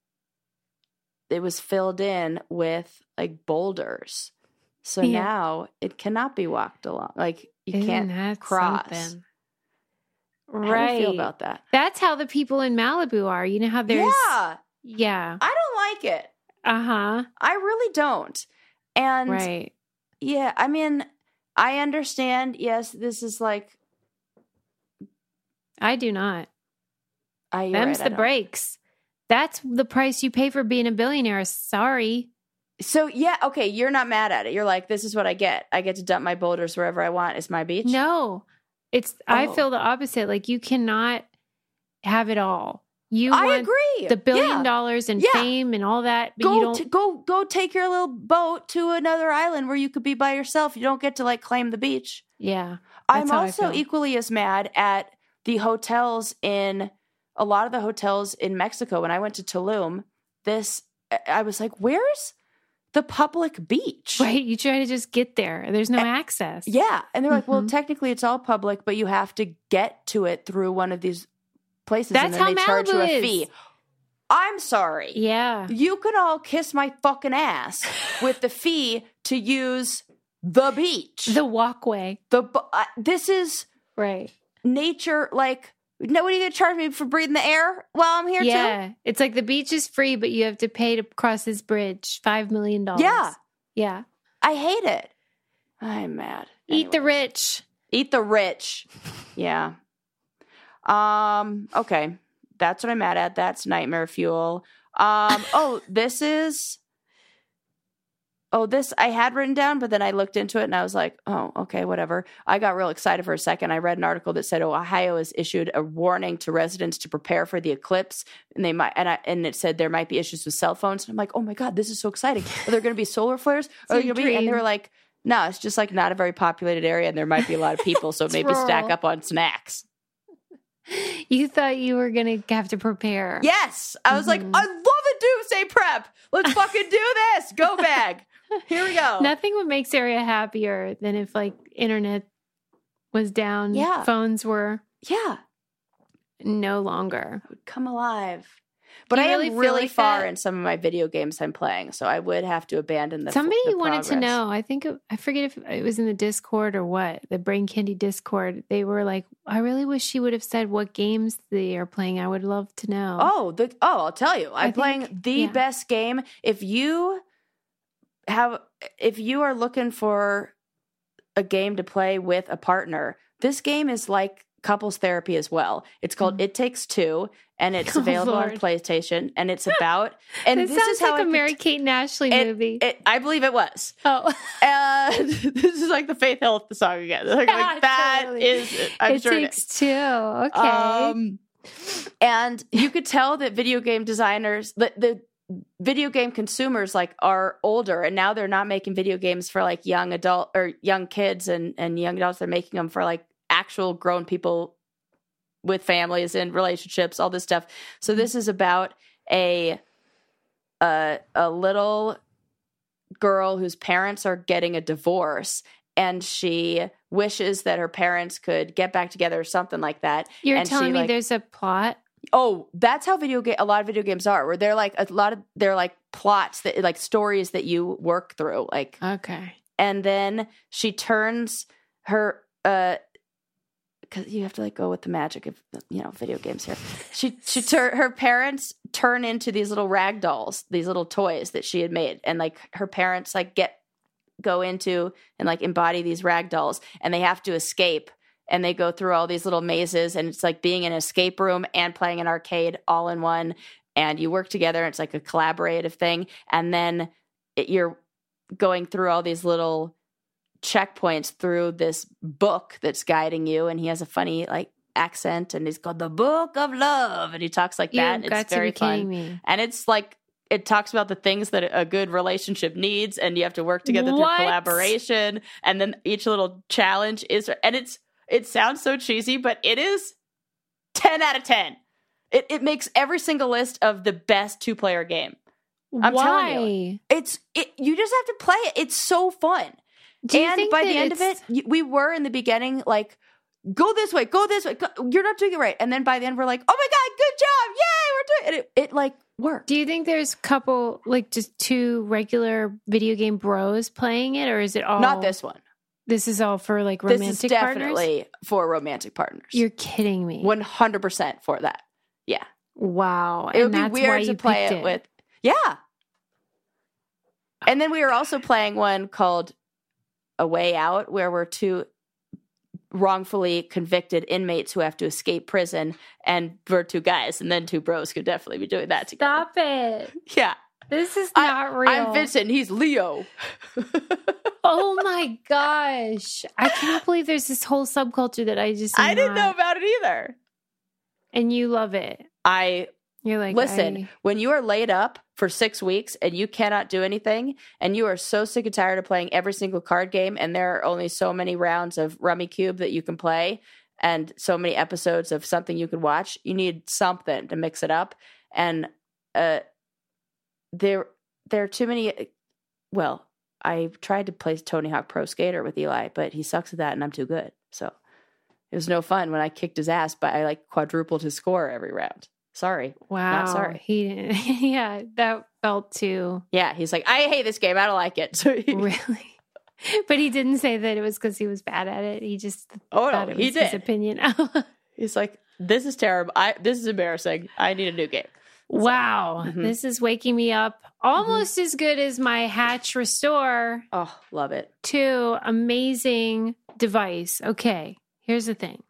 Speaker 2: it was filled in with like boulders. So
Speaker 1: Yeah.
Speaker 2: now it cannot be walked along. Like you
Speaker 1: Isn't
Speaker 2: can't
Speaker 1: that
Speaker 2: cross.
Speaker 1: something?
Speaker 2: How
Speaker 1: Right.
Speaker 2: do you feel about that?
Speaker 1: That's how the people in Malibu are. You know how there's
Speaker 2: Yeah.
Speaker 1: yeah.
Speaker 2: I don't like it.
Speaker 1: Uh-huh.
Speaker 2: I really don't. And
Speaker 1: Right.
Speaker 2: yeah, I mean, I understand. Yes, this is like,
Speaker 1: I do not.
Speaker 2: I, you're
Speaker 1: Them's
Speaker 2: right, I
Speaker 1: the
Speaker 2: don't.
Speaker 1: breaks. That's the price you pay for being a billionaire. Sorry.
Speaker 2: So, yeah, okay, you're not mad at it. You're like, this is what I get. I get to dump my boulders wherever I want. It's my beach?
Speaker 1: No. It's I
Speaker 2: Oh.
Speaker 1: feel the opposite. Like you cannot have it all. You
Speaker 2: I
Speaker 1: want
Speaker 2: agree.
Speaker 1: the billion
Speaker 2: Yeah.
Speaker 1: dollars and
Speaker 2: Yeah.
Speaker 1: fame and all that, but you
Speaker 2: Go,
Speaker 1: don't
Speaker 2: t- go, go take your little boat to another island where you could be by yourself. You don't get to, like, claim the beach.
Speaker 1: Yeah.
Speaker 2: I'm
Speaker 1: That's how I
Speaker 2: also
Speaker 1: feel.
Speaker 2: equally as mad at the hotels in a lot of the hotels in Mexico. When I went to Tulum, this I was like, "Where's the public beach?"
Speaker 1: Right. You try to just get there. There's no
Speaker 2: A-
Speaker 1: access.
Speaker 2: Yeah, and they're like, "Well,
Speaker 1: Mhm.
Speaker 2: technically, it's all public, but you have to get to it through one of these places,
Speaker 1: That's
Speaker 2: and then
Speaker 1: how
Speaker 2: they charge you
Speaker 1: Malibu
Speaker 2: a
Speaker 1: is.
Speaker 2: fee." I'm sorry.
Speaker 1: Yeah.
Speaker 2: You could all kiss my fucking ass with the fee to use the beach.
Speaker 1: The walkway.
Speaker 2: The bu- uh, this is
Speaker 1: Right.
Speaker 2: nature. Like, nobody gonna charge me for breathing the air while I'm here too.
Speaker 1: Yeah. It's like the beach is free, but you have to pay to cross this bridge five million dollars.
Speaker 2: Yeah.
Speaker 1: Yeah.
Speaker 2: I hate it. I'm mad.
Speaker 1: Eat the
Speaker 2: Anyways.
Speaker 1: rich.
Speaker 2: Eat the rich. Yeah. Um. Okay. That's what I'm mad at. That's nightmare fuel. Um. Oh, this is. Oh, this I had written down, but then I looked into it and I was like, oh, okay, whatever. I got real excited for a second. I read an article that said Ohio has issued a warning to residents to prepare for the eclipse, and they might, and I, and it said there might be issues with cell phones. And I'm like, oh my god, this is so exciting. Are there going to be solar flares? Are there
Speaker 1: your
Speaker 2: going to be? And they
Speaker 1: dream.
Speaker 2: were like, no, it's just like not a very populated area, and there might be a lot of people, so
Speaker 1: It's
Speaker 2: maybe stack
Speaker 1: rural.
Speaker 2: up on snacks.
Speaker 1: You thought you were going to have to prepare.
Speaker 2: Yes, I was like,
Speaker 1: Mhm.
Speaker 2: I love a Doomsday Prep. Let's fucking do this. Go bag. Here we go.
Speaker 1: Nothing would make Sarah happier than if like internet was down.
Speaker 2: Yeah.
Speaker 1: Phones were
Speaker 2: Yeah.
Speaker 1: no longer.
Speaker 2: Would come alive. But
Speaker 1: Do
Speaker 2: I
Speaker 1: you
Speaker 2: am
Speaker 1: really feel
Speaker 2: really
Speaker 1: like
Speaker 2: far
Speaker 1: that?
Speaker 2: in some of my video games I'm playing, so I would have to abandon the.
Speaker 1: Somebody
Speaker 2: the
Speaker 1: wanted to
Speaker 2: progress.
Speaker 1: know. I think it, I forget if it was in the Discord or what, the Brain Candy Discord. They were like, I really wish she would have said what games they are playing. I would love to know.
Speaker 2: Oh, the oh, I'll tell you. I'm
Speaker 1: I
Speaker 2: playing
Speaker 1: think-
Speaker 2: the
Speaker 1: yeah.
Speaker 2: best game. If you have, if you are looking for a game to play with a partner, this game is like couples therapy as well. It's called
Speaker 1: Mhm.
Speaker 2: It Takes Two, and it's
Speaker 1: Oh,
Speaker 2: available on
Speaker 1: Lord.
Speaker 2: PlayStation. And it's about and
Speaker 1: It
Speaker 2: this
Speaker 1: sounds
Speaker 2: is how
Speaker 1: like
Speaker 2: I
Speaker 1: a Mary Kate and Ashley
Speaker 2: it-
Speaker 1: movie.
Speaker 2: It, I believe it was.
Speaker 1: oh,
Speaker 2: And this is like the Faith Hill song again. Like,
Speaker 1: Yeah,
Speaker 2: like that
Speaker 1: totally.
Speaker 2: is. I'm
Speaker 1: it
Speaker 2: sure it
Speaker 1: takes two. Okay.
Speaker 2: um, and you could tell that video game designers, the, the video game consumers, like are older, and now they're not making video games for like young adult or young kids and and young adults. They're making them for like actual grown people with families and relationships, all this stuff. So this is about a a a little girl whose parents are getting a divorce, and she wishes that her parents could get back together or something like that.
Speaker 1: You're
Speaker 2: and she,
Speaker 1: telling me
Speaker 2: like-
Speaker 1: there's a plot?
Speaker 2: Oh, that's how video game a lot of video games are, where they're like a lot of they're like plots that like stories that you work through, like,
Speaker 1: Okay.
Speaker 2: and then she turns her uh because you have to like go with the magic of you know video games here. She she tur- her parents turn into these little rag dolls, these little toys that she had made, and like her parents like get go into and like embody these rag dolls, and they have to escape. And they go through all these little mazes, and it's like being in an escape room and playing an arcade all in one. And you work together, and it's like a collaborative thing. And then it, you're going through all these little checkpoints through this book that's guiding you. And he has a funny like accent, and he's called the Book of Love, and he talks like
Speaker 1: You
Speaker 2: that. And
Speaker 1: got
Speaker 2: it's
Speaker 1: to
Speaker 2: very
Speaker 1: be kidding
Speaker 2: fun,
Speaker 1: me.
Speaker 2: and it's like. It talks about the things that a good relationship needs, and you have to work together
Speaker 1: What?
Speaker 2: through collaboration. And then each little challenge is, and it's, it sounds so cheesy, but it is ten out of ten. It it makes every single list of the best two player game. I'm
Speaker 1: Why?
Speaker 2: telling you. It's it. You just have to play it. It's so fun.
Speaker 1: Do you
Speaker 2: and
Speaker 1: think
Speaker 2: by
Speaker 1: that
Speaker 2: the end of it,
Speaker 1: it's-
Speaker 2: y- we were in the beginning like, go this way, go this way. Go, you're not doing it right. And then by the end, we're like, oh my god, good job, yay, we're doing it. It, it like worked.
Speaker 1: Do you think there's a couple, like just two regular video game bros playing it, or is it all?
Speaker 2: Not this one.
Speaker 1: This is all for like
Speaker 2: This
Speaker 1: romantic
Speaker 2: is definitely
Speaker 1: partners?
Speaker 2: for romantic partners.
Speaker 1: You're kidding me.
Speaker 2: one hundred percent for that. Yeah.
Speaker 1: Wow.
Speaker 2: It would
Speaker 1: and
Speaker 2: be
Speaker 1: that's why
Speaker 2: weird
Speaker 1: you
Speaker 2: to play
Speaker 1: picked
Speaker 2: it, with. Yeah. And then we were also playing one called A Way Out, where we're two wrongfully convicted inmates who have to escape prison, and we're two guys, and then two bros could definitely be doing that together.
Speaker 1: Stop it.
Speaker 2: Yeah.
Speaker 1: This is not
Speaker 2: I,
Speaker 1: real.
Speaker 2: I'm Vincent. He's Leo.
Speaker 1: Oh my gosh. I cannot believe there's this whole subculture that I just
Speaker 2: I didn't
Speaker 1: not,
Speaker 2: know about it either.
Speaker 1: And you love it.
Speaker 2: I
Speaker 1: You're like,
Speaker 2: listen,
Speaker 1: I,
Speaker 2: when you are laid up for six weeks and you cannot do anything, and you are so sick and tired of playing every single card game, and there are only so many rounds of Rummy Cube that you can play, and so many episodes of something you could watch, you need something to mix it up. And uh, there, there are too many. Well, I tried to play Tony Hawk Pro Skater with Eli, but he sucks at that, and I'm too good. So it was no fun when I kicked his ass, but I like quadrupled his score every round. Sorry.
Speaker 1: wow.
Speaker 2: Not sorry.
Speaker 1: He didn't. Yeah, that felt too.
Speaker 2: Yeah, he's like, I hate this game. I don't like it. So he,
Speaker 1: Really? But he didn't say that it was because he was bad at it. He just
Speaker 2: oh
Speaker 1: thought
Speaker 2: no,
Speaker 1: it was
Speaker 2: he did.
Speaker 1: his opinion.
Speaker 2: He's like, this is terrible. I this is embarrassing. I need a new game.
Speaker 1: Wow.
Speaker 2: Mhm.
Speaker 1: This is waking me up almost mm-hmm. as good as my Hatch Restore.
Speaker 2: Oh, love it.
Speaker 1: two. Amazing device. Okay, here's the thing.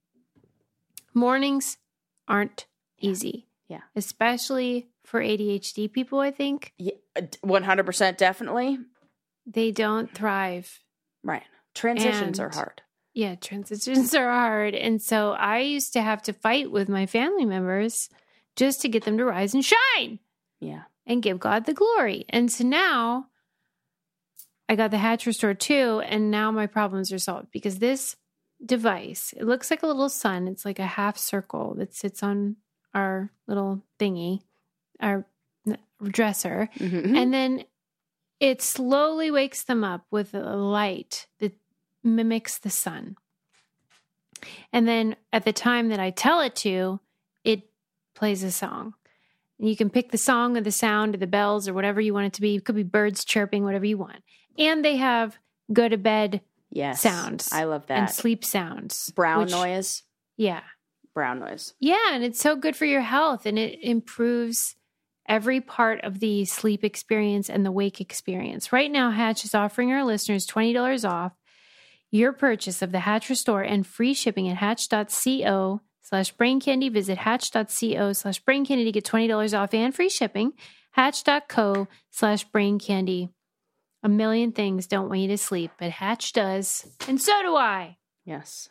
Speaker 1: Mornings aren't easy.
Speaker 2: Yeah.
Speaker 1: Especially for A D H D people, I think.
Speaker 2: Yeah, one hundred percent definitely.
Speaker 1: They don't thrive.
Speaker 2: Right. Transitions
Speaker 1: And-
Speaker 2: are hard.
Speaker 1: Yeah, transitions are hard. And so I used to have to fight with my family members just to get them to rise and shine
Speaker 2: Yeah.
Speaker 1: and give God the glory. And so now I got the Hatch Restore two, and now my problems are solved because this device, it looks like a little sun. It's like a half circle that sits on our little thingy, our dresser.
Speaker 2: Mm-hmm.
Speaker 1: And then it slowly wakes them up with a light that mimics the sun. And then at the time that I tell it to, it plays a song. And you can pick the song or the sound or the bells or whatever you want it to be. It could be birds chirping, whatever you want. And they have go to bed
Speaker 2: Yes.
Speaker 1: sounds.
Speaker 2: I love that.
Speaker 1: And sleep sounds.
Speaker 2: Brown
Speaker 1: which-
Speaker 2: noise.
Speaker 1: Yeah.
Speaker 2: Brown noise.
Speaker 1: Yeah, and it's so good for your health, and it improves every part of the sleep experience and the wake experience. Right now, Hatch is offering our listeners twenty dollars off your purchase of the Hatch Restore and free shipping at hatch.co slash brain candy. Visit hatch.co slash brain candy to get twenty dollars off and free shipping. Hatch.co slash brain candy. A million things don't want you to sleep, but Hatch does, and so do I.
Speaker 2: Yes.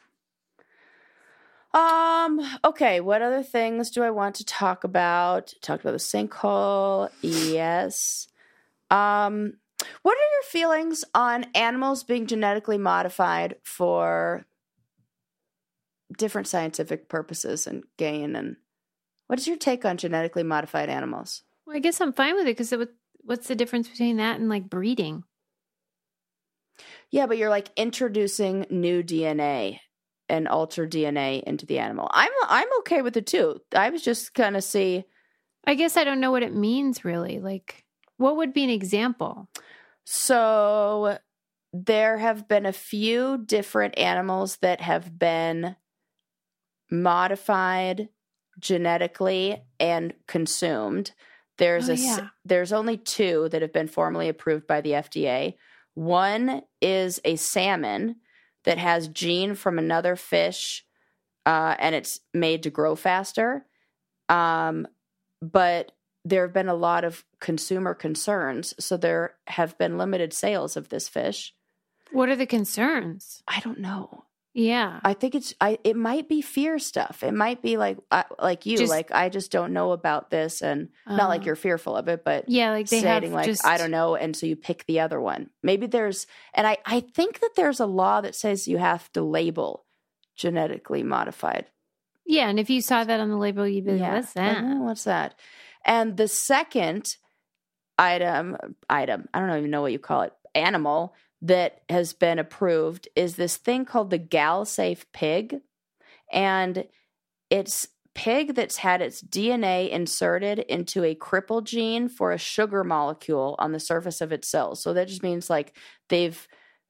Speaker 2: Um, okay, what other things do I want to talk about? Talked about the sinkhole. Yes. Um, what are your feelings on animals being genetically modified for different scientific purposes and gain? And what is your take on genetically modified animals?
Speaker 1: Well, I guess I'm fine with it because it would, what's the difference between that and like breeding?
Speaker 2: Yeah, but you're like introducing new D N A and altered D N A into the animal. I'm I'm okay with it too. I was just kind of see.
Speaker 1: I guess I don't know what it means really. Like, what would be an example?
Speaker 2: So there have been a few different animals that have been modified genetically and consumed. There's
Speaker 1: Oh,
Speaker 2: a s-
Speaker 1: yeah.
Speaker 2: there's only two that have been formally approved by the F D A. One is a salmon that has gene from another fish, uh, and it's made to grow faster. Um, but there have been a lot of consumer concerns, so there have been limited sales of this fish.
Speaker 1: What are the concerns?
Speaker 2: I don't know.
Speaker 1: Yeah.
Speaker 2: I think it's I. It might be fear stuff. It might be like I, like you,
Speaker 1: Just-
Speaker 2: like I just don't know about this, and not like
Speaker 1: Uh,
Speaker 2: you're fearful of it, but
Speaker 1: Yeah, like they
Speaker 2: stating
Speaker 1: have
Speaker 2: like
Speaker 1: just
Speaker 2: I don't know, and so you pick the other one. Maybe there's, and I I think that there's a law that says you have to label genetically modified.
Speaker 1: Yeah, and if you saw that on the label, you'd be like, "What's
Speaker 2: Like,
Speaker 1: that?"
Speaker 2: "Oh, what's that?" And the second item, item, I don't even know what you call it, animal that has been approved is this thing called the GalSafe pig. And it's pig that's had its D N A inserted into a cripple gene for a sugar molecule on the surface of its cells. So that just means like they've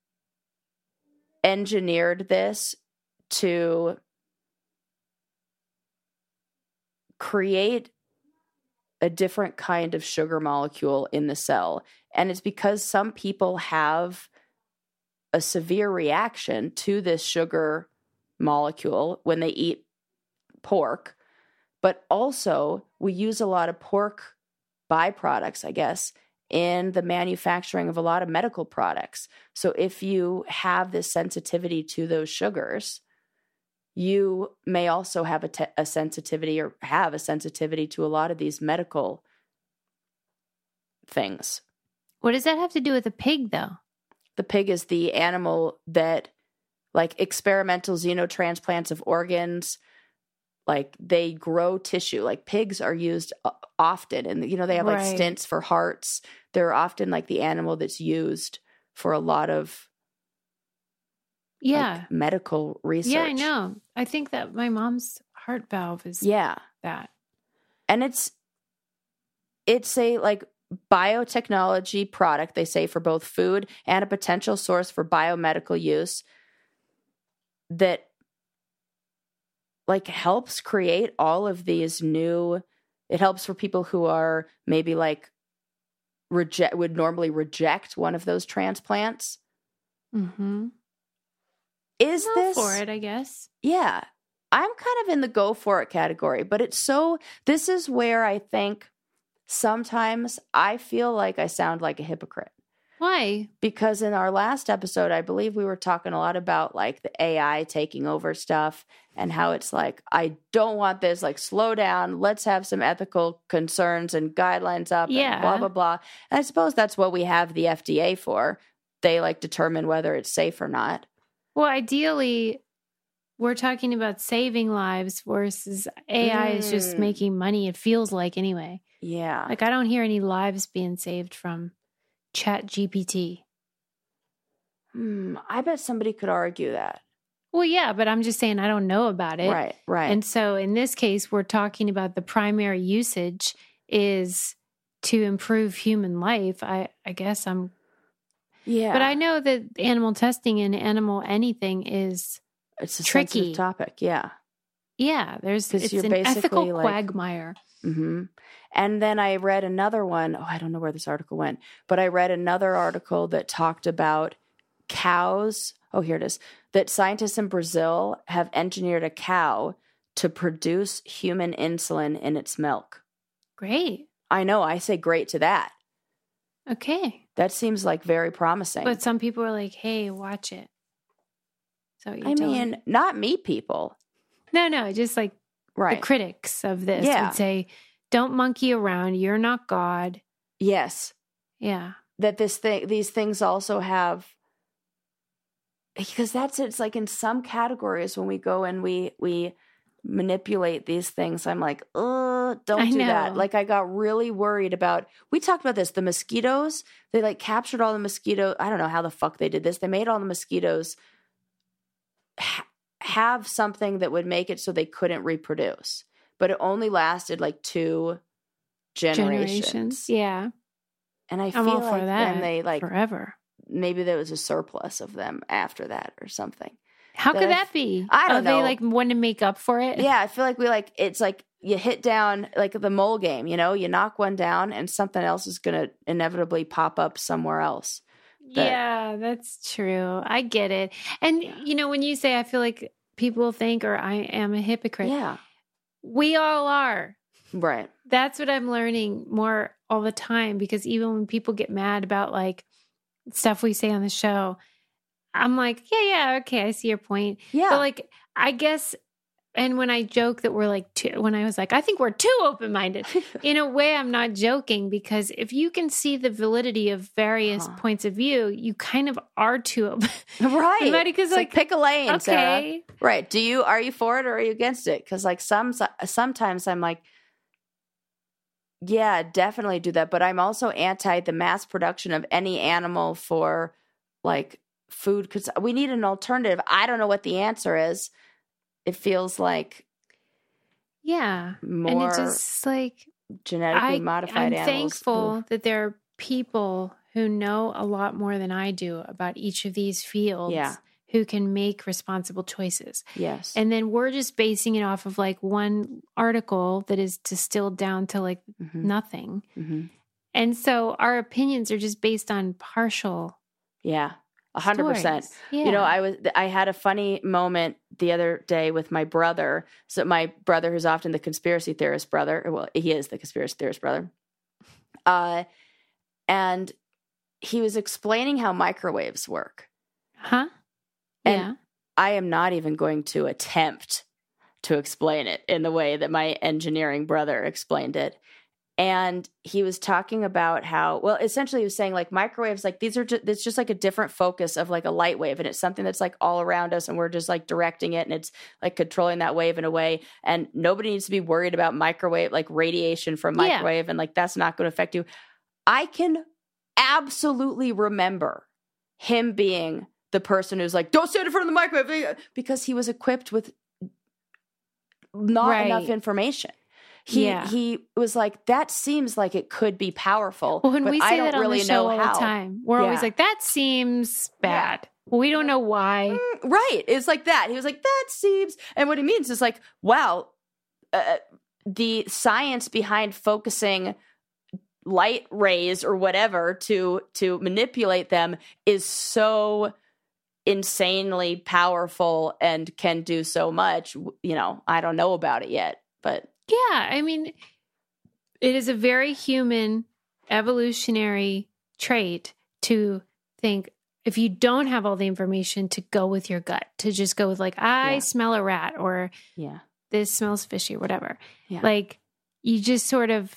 Speaker 2: engineered this to create a different kind of sugar molecule in the cell. And it's because some people have a severe reaction to this sugar molecule when they eat pork. But also, we use a lot of pork byproducts, I guess, in the manufacturing of a lot of medical products. So if you have this sensitivity to those sugars, you may also have a, te- a sensitivity or have a sensitivity to a lot of these medical things.
Speaker 1: What does that have to do with a pig, though?
Speaker 2: The pig is the animal that, like experimental xenotransplants of organs, like they grow tissue. Like pigs are used often, and you know they have like
Speaker 1: Right.
Speaker 2: stents for hearts. They're often like the animal that's used for a lot of
Speaker 1: Yeah.
Speaker 2: like, medical research.
Speaker 1: Yeah, I know. I think that my mom's heart valve is
Speaker 2: Yeah,
Speaker 1: that.
Speaker 2: and it's it's a like biotechnology product, they say, for both food and a potential source for biomedical use that like helps create all of these new, it helps for people who are maybe like reject would normally reject one of those transplants.
Speaker 1: Mm-hmm.
Speaker 2: Is
Speaker 1: Go
Speaker 2: this
Speaker 1: for it, I guess.
Speaker 2: Yeah. I'm kind of in the go for it category, but it's so, this is where I think sometimes I feel like I sound like a hypocrite.
Speaker 1: Why?
Speaker 2: Because in our last episode, I believe we were talking a lot about like the A I taking over stuff and how it's like, I don't want this, like slow down. Let's have some ethical concerns and guidelines up
Speaker 1: Yeah.
Speaker 2: and blah, blah, blah. And I suppose that's what we have the F D A for. They like determine whether it's safe or not.
Speaker 1: Well, ideally, we're talking about saving lives versus A I is just
Speaker 2: Mm.
Speaker 1: making money, it feels like anyway.
Speaker 2: Yeah.
Speaker 1: Like, I don't hear any lives being saved from Chat G P T.
Speaker 2: Hmm, I bet somebody could argue that.
Speaker 1: Well, yeah, but I'm just saying I don't know about it.
Speaker 2: Right, right.
Speaker 1: And so in this case, we're talking about the primary usage is to improve human life. I, I guess I'm,
Speaker 2: yeah.
Speaker 1: but I know that animal testing and animal anything is,
Speaker 2: it's a
Speaker 1: tricky.
Speaker 2: sensitive topic. Yeah.
Speaker 1: yeah, there's,
Speaker 2: 'Cause
Speaker 1: it's
Speaker 2: you're
Speaker 1: an
Speaker 2: basically
Speaker 1: ethical
Speaker 2: like-
Speaker 1: quagmire.
Speaker 2: hmm And then I read another one. Oh, I don't know where this article went, but I read another article that talked about cows. Oh, here it is. That scientists in Brazil have engineered a cow to produce human insulin in its milk.
Speaker 1: Great.
Speaker 2: I know. I say great to that.
Speaker 1: Okay.
Speaker 2: That seems like very promising.
Speaker 1: But some people are like, hey, watch it. So you're
Speaker 2: I
Speaker 1: telling
Speaker 2: mean,
Speaker 1: me.
Speaker 2: not me, people.
Speaker 1: No, no, just like
Speaker 2: Right.
Speaker 1: the critics of this
Speaker 2: Yeah.
Speaker 1: would say, don't monkey around. You're not God.
Speaker 2: Yes.
Speaker 1: Yeah.
Speaker 2: That this thing, these things also have, because that's it's like in some categories when we go and we we manipulate these things, I'm like, oh, don't
Speaker 1: I
Speaker 2: do that.
Speaker 1: know.
Speaker 2: Like I got really worried about. We talked about this. The mosquitoes. They like captured all the mosquitoes. I don't know how the fuck they did this. They made all the mosquitoes ha- have something that would make it so they couldn't reproduce, but it only lasted like two generations.
Speaker 1: Generations. Yeah.
Speaker 2: And I
Speaker 1: I'm
Speaker 2: feel
Speaker 1: all
Speaker 2: like
Speaker 1: for that.
Speaker 2: then they like
Speaker 1: forever.
Speaker 2: maybe there was a surplus of them after that or something.
Speaker 1: How
Speaker 2: that
Speaker 1: could
Speaker 2: I
Speaker 1: that
Speaker 2: f-
Speaker 1: be?
Speaker 2: I don't
Speaker 1: oh,
Speaker 2: know.
Speaker 1: They like want to make up for it.
Speaker 2: Yeah, I feel like we like it's like you hit down like the mole game, you know, you knock one down and something else is going to inevitably pop up somewhere else. that-
Speaker 1: Yeah, that's true. I get it. And
Speaker 2: Yeah.
Speaker 1: you know, when you say I feel like people think or I am a hypocrite,
Speaker 2: Yeah,
Speaker 1: we all are.
Speaker 2: right.
Speaker 1: That's what I'm learning more all the time because even when people get mad about like stuff we say on the show, I'm like, yeah, yeah, okay, I see your point.
Speaker 2: Yeah,
Speaker 1: But like, I guess, and when I joke that we're like, too, when I was like, I think we're too open minded, in a way, I'm not joking because if you can see the validity of various
Speaker 2: Huh.
Speaker 1: points of view, you kind of are too open.
Speaker 2: right.
Speaker 1: Right, 'cause,
Speaker 2: It's like,
Speaker 1: like,
Speaker 2: pick a lane, Sarah.
Speaker 1: Okay.
Speaker 2: Right. Do you are you for it or are you against it? Because like some sometimes I'm like, yeah, definitely do that. But I'm also anti the mass production of any animal for like food because we need an alternative. I don't know what the answer is. It feels like
Speaker 1: Yeah.
Speaker 2: more
Speaker 1: And it's just like,
Speaker 2: genetically
Speaker 1: I,
Speaker 2: modified
Speaker 1: I'm
Speaker 2: animals.
Speaker 1: thankful
Speaker 2: Oof.
Speaker 1: that there are people who know a lot more than I do about each of these fields
Speaker 2: Yeah.
Speaker 1: who can make responsible choices.
Speaker 2: Yes.
Speaker 1: And then we're just basing it off of like one article that is distilled down to like
Speaker 2: Mhm.
Speaker 1: nothing.
Speaker 2: Mhm.
Speaker 1: And so our opinions are just based on partial
Speaker 2: Yeah. A hundred percent.
Speaker 1: Yeah.
Speaker 2: You know, I was, I had a funny moment the other day with my brother. So my brother, who's often the conspiracy theorist brother, well, he is the conspiracy theorist brother. Uh, and he was explaining how microwaves work.
Speaker 1: Huh?
Speaker 2: And
Speaker 1: yeah.
Speaker 2: I am not even going to attempt to explain it in the way that my engineering brother explained it. And he was talking about how, well, essentially he was saying like microwaves, like these are just, it's just like a different focus of like a light wave. And it's something that's like all around us and we're just like directing it and it's like controlling that wave in a way. And nobody needs to be worried about microwave, like radiation from microwave. Yeah. And like, that's not going to affect you. I can absolutely remember him being the person who's like, don't stand in front of the microwave, because he was equipped with not
Speaker 1: right.
Speaker 2: enough information. He
Speaker 1: yeah.
Speaker 2: he was like, that seems like it could be powerful.
Speaker 1: Well, when
Speaker 2: but
Speaker 1: we say
Speaker 2: I don't
Speaker 1: that on
Speaker 2: really
Speaker 1: the show
Speaker 2: know
Speaker 1: all
Speaker 2: how.
Speaker 1: the time, we're
Speaker 2: yeah.
Speaker 1: always like, that seems bad. Yeah. Well, we don't know why.
Speaker 2: Mm, right. It's like that. He was like, that seems, and what he means is like, wow, uh, the science behind focusing light rays or whatever to to manipulate them is so insanely powerful and can do so much. You know, I don't know about it yet, but
Speaker 1: yeah, I mean, it is a very human evolutionary trait to think, if you don't have all the information, to go with your gut, to just go with like, I
Speaker 2: yeah.
Speaker 1: smell a rat, or
Speaker 2: yeah,
Speaker 1: this smells fishy, or whatever.
Speaker 2: Yeah.
Speaker 1: Like, you just sort of,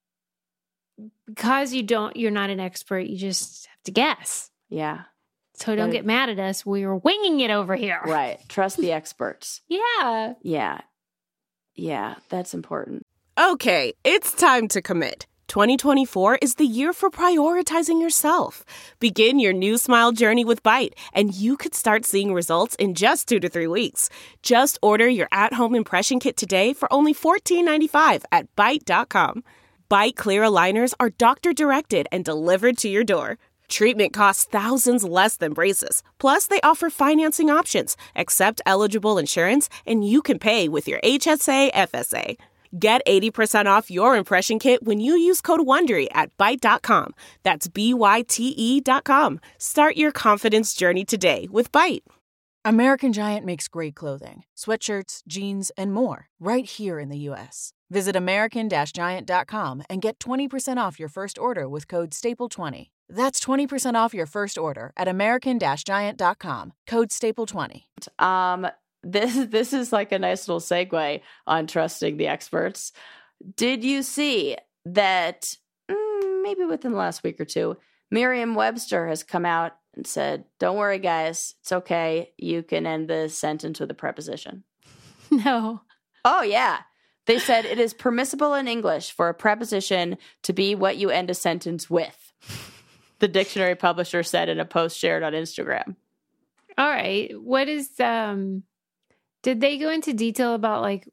Speaker 1: because you don't, you're not an expert, you just have to guess.
Speaker 2: Yeah.
Speaker 1: So don't get mad at us. We were winging it over here.
Speaker 2: Right. Trust the experts.
Speaker 1: yeah.
Speaker 2: Yeah. Yeah. That's important.
Speaker 3: Okay, it's time to commit. twenty twenty-four is the year for prioritizing yourself. Begin your new smile journey with Byte, and you could start seeing results in just two to three weeks. Just order your at-home impression kit today for only fourteen ninety-five at byte dot com. Byte Clear aligners are doctor-directed and delivered to your door. Treatment costs thousands less than braces. Plus, they offer financing options, accept eligible insurance, and you can pay with your H S A F S A. Get eighty percent off your impression kit when you use code WONDERY at byte dot com. That's B Y T E dot com. Start your confidence journey today with Byte.
Speaker 4: American Giant makes great clothing, sweatshirts, jeans, and more right here in the U S. Visit American Giant dot com and get twenty percent off your first order with code staple twenty. That's twenty percent off your first order at American Giant dot com, code staple twenty.
Speaker 2: Um, this, this is like a nice little segue on trusting the experts. Did you see that mm, maybe within the last week or two, Merriam-Webster has come out and said, don't worry, guys, it's okay. You can end the sentence with a preposition.
Speaker 1: No.
Speaker 2: Oh, yeah. They said it is permissible in English for a preposition to be what you end a sentence with. The dictionary publisher said in a post shared on Instagram.
Speaker 1: All right. What is, um, did they go into detail about like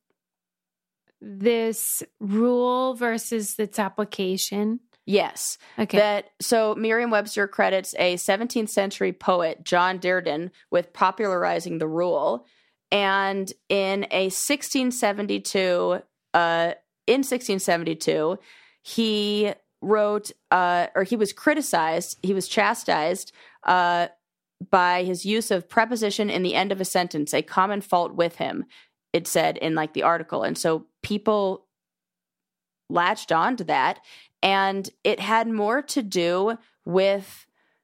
Speaker 1: this rule versus its application?
Speaker 2: Yes.
Speaker 1: Okay.
Speaker 2: That so Merriam-Webster credits a seventeenth century poet, John Dearden, with popularizing the rule. And in a sixteen seventy-two, uh, in sixteen seventy-two, he wrote, uh, or he was criticized, he was chastised uh, by his use of preposition in the end of a sentence, a common fault with him, it said in like the article. And so people latched on to that. And it had more to do with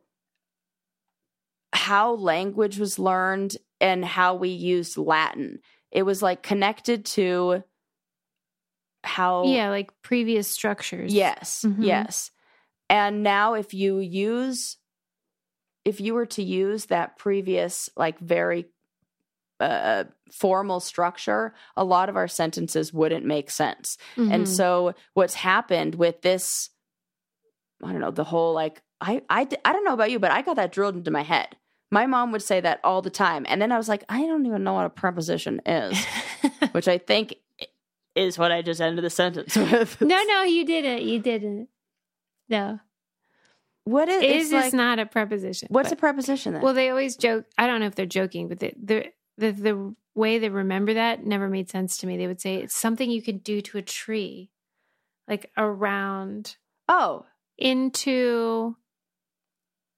Speaker 2: how language was learned and how we used Latin. It was like connected to how...
Speaker 1: Yeah, like previous structures.
Speaker 2: Yes, mm-hmm. yes. And now if you use... If you were to use that previous, like very uh, formal structure, a lot of our sentences wouldn't make sense. Mm-hmm. And so what's happened with this, I don't know, the whole like, I, I, I don't know about you, but I got that drilled into my head. My mom would say that all the time. And then I was like, I don't even know what a preposition is, which I think is what I just ended the sentence with.
Speaker 1: No, no, you didn't. You didn't. No.
Speaker 2: What is
Speaker 1: is
Speaker 2: like,
Speaker 1: not a preposition?
Speaker 2: What's
Speaker 1: but,
Speaker 2: a preposition then?
Speaker 1: Well, they always joke. I don't know if they're joking, but the, the the the way they remember that never made sense to me. They would say it's something you could do to a tree, like around.
Speaker 2: Oh,
Speaker 1: into.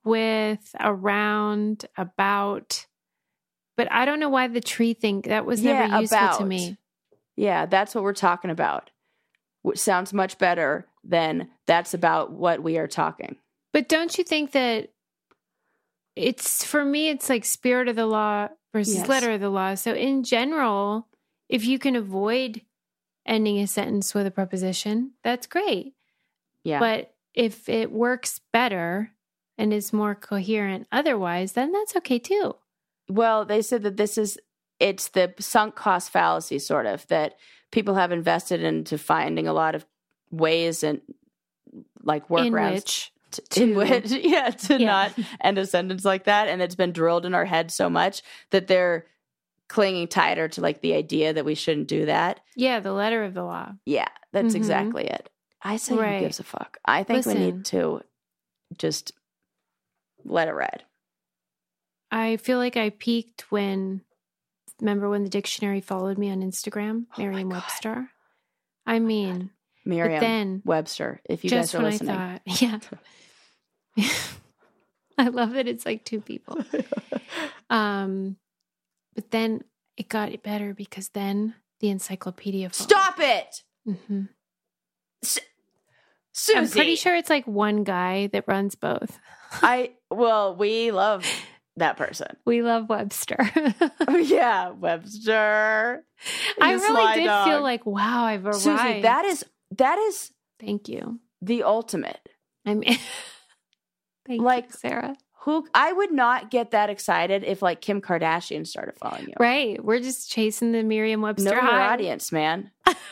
Speaker 1: with, around, about, but I don't know why the tree thing, that was never
Speaker 2: Yeah,
Speaker 1: useful
Speaker 2: about.
Speaker 1: to me.
Speaker 2: Yeah, that's what we're talking about. Which sounds much better than that's about what we are talking.
Speaker 1: But don't you think that it's, for me, it's like spirit of the law versus
Speaker 2: Yes.
Speaker 1: letter of the law. So in general, if you can avoid ending a sentence with a preposition, that's great.
Speaker 2: Yeah.
Speaker 1: But if it works better and is more coherent otherwise, then that's okay too.
Speaker 2: Well, they said that this is, it's the sunk cost fallacy, sort of, that people have invested into finding a lot of ways and like
Speaker 1: In
Speaker 2: workarounds.
Speaker 1: which,
Speaker 2: To,
Speaker 1: to-
Speaker 2: in which, yeah, to
Speaker 1: Yeah.
Speaker 2: not end a sentence like that. And it's been drilled in our head so much that they're clinging tighter to like the idea that we shouldn't do that.
Speaker 1: yeah, the letter of the law.
Speaker 2: Yeah, that's
Speaker 1: Mhm.
Speaker 2: exactly it. I say
Speaker 1: Right.
Speaker 2: who gives a fuck? I think we
Speaker 1: Listen.
Speaker 2: need to just let it ride.
Speaker 1: I feel like I peaked when, remember when the dictionary followed me on Instagram,
Speaker 2: Oh my
Speaker 1: Merriam-Webster? I mean,
Speaker 2: Merriam
Speaker 1: then-
Speaker 2: Webster, if you
Speaker 1: just
Speaker 2: guys are
Speaker 1: when
Speaker 2: listening.
Speaker 1: I thought, yeah. I love that it's like two people. Um, but then it got better because then the encyclopedia followed.
Speaker 2: Stop it!
Speaker 1: hmm
Speaker 2: S- Susie!
Speaker 1: I'm pretty sure it's like one guy that runs both.
Speaker 2: I, well, we love that person.
Speaker 1: We love Webster.
Speaker 2: Oh, yeah, Webster.
Speaker 1: I
Speaker 2: You
Speaker 1: really
Speaker 2: sly
Speaker 1: did
Speaker 2: dog.
Speaker 1: feel like, wow, I've arrived.
Speaker 2: Susie, that is, that is
Speaker 1: Thank you.
Speaker 2: the ultimate.
Speaker 1: I mean, thank
Speaker 2: Like-
Speaker 1: you, Sarah.
Speaker 2: Who I would not get that excited if like Kim Kardashian started following you.
Speaker 1: Right. We're just chasing the Merriam-Webster
Speaker 2: Know your
Speaker 1: high.
Speaker 2: audience, man.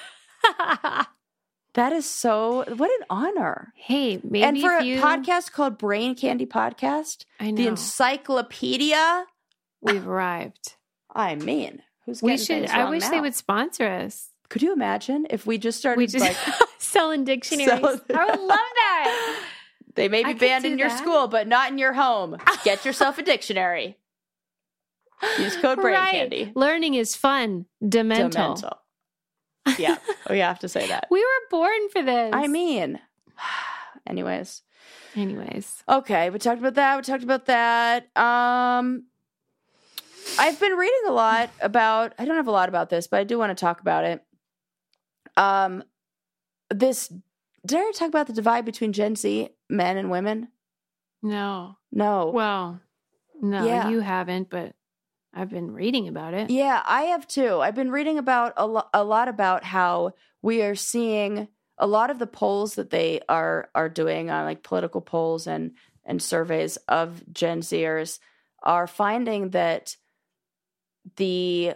Speaker 2: That is so, what an honor.
Speaker 1: Hey, maybe
Speaker 2: and for
Speaker 1: if
Speaker 2: a
Speaker 1: you,
Speaker 2: podcast called Brain Candy Podcast,
Speaker 1: I know,
Speaker 2: the encyclopedia,
Speaker 1: we've arrived.
Speaker 2: I mean, who's
Speaker 1: We
Speaker 2: getting
Speaker 1: should,
Speaker 2: things
Speaker 1: I
Speaker 2: wrong
Speaker 1: wish
Speaker 2: now?
Speaker 1: they would sponsor us.
Speaker 2: Could you imagine if we just started
Speaker 1: We just
Speaker 2: like,
Speaker 1: selling dictionaries.
Speaker 2: Selling-
Speaker 1: I would love that.
Speaker 2: they may be
Speaker 1: I could
Speaker 2: banned
Speaker 1: do
Speaker 2: in your
Speaker 1: that.
Speaker 2: school, but not in your home. Get yourself a dictionary. Use code Brain
Speaker 1: Right.
Speaker 2: Candy.
Speaker 1: Learning is fun. Demental.
Speaker 2: Demental. Yeah, we have to say that.
Speaker 1: We were born for this.
Speaker 2: I mean, anyways.
Speaker 1: anyways.
Speaker 2: Okay, we talked about that. We talked about that. Um, I've been reading a lot about, I don't have a lot about this, but I do want to talk about it. Um, this, did I ever talk about the divide between Gen Z men and women?
Speaker 1: No.
Speaker 2: No.
Speaker 1: Well, no,
Speaker 2: Yeah.
Speaker 1: you haven't, but I've been reading about it.
Speaker 2: Yeah, I have too. I've been reading about a, lo- a lot about how we are seeing a lot of the polls that they are are doing on like political polls and and surveys of Gen Zers are finding that the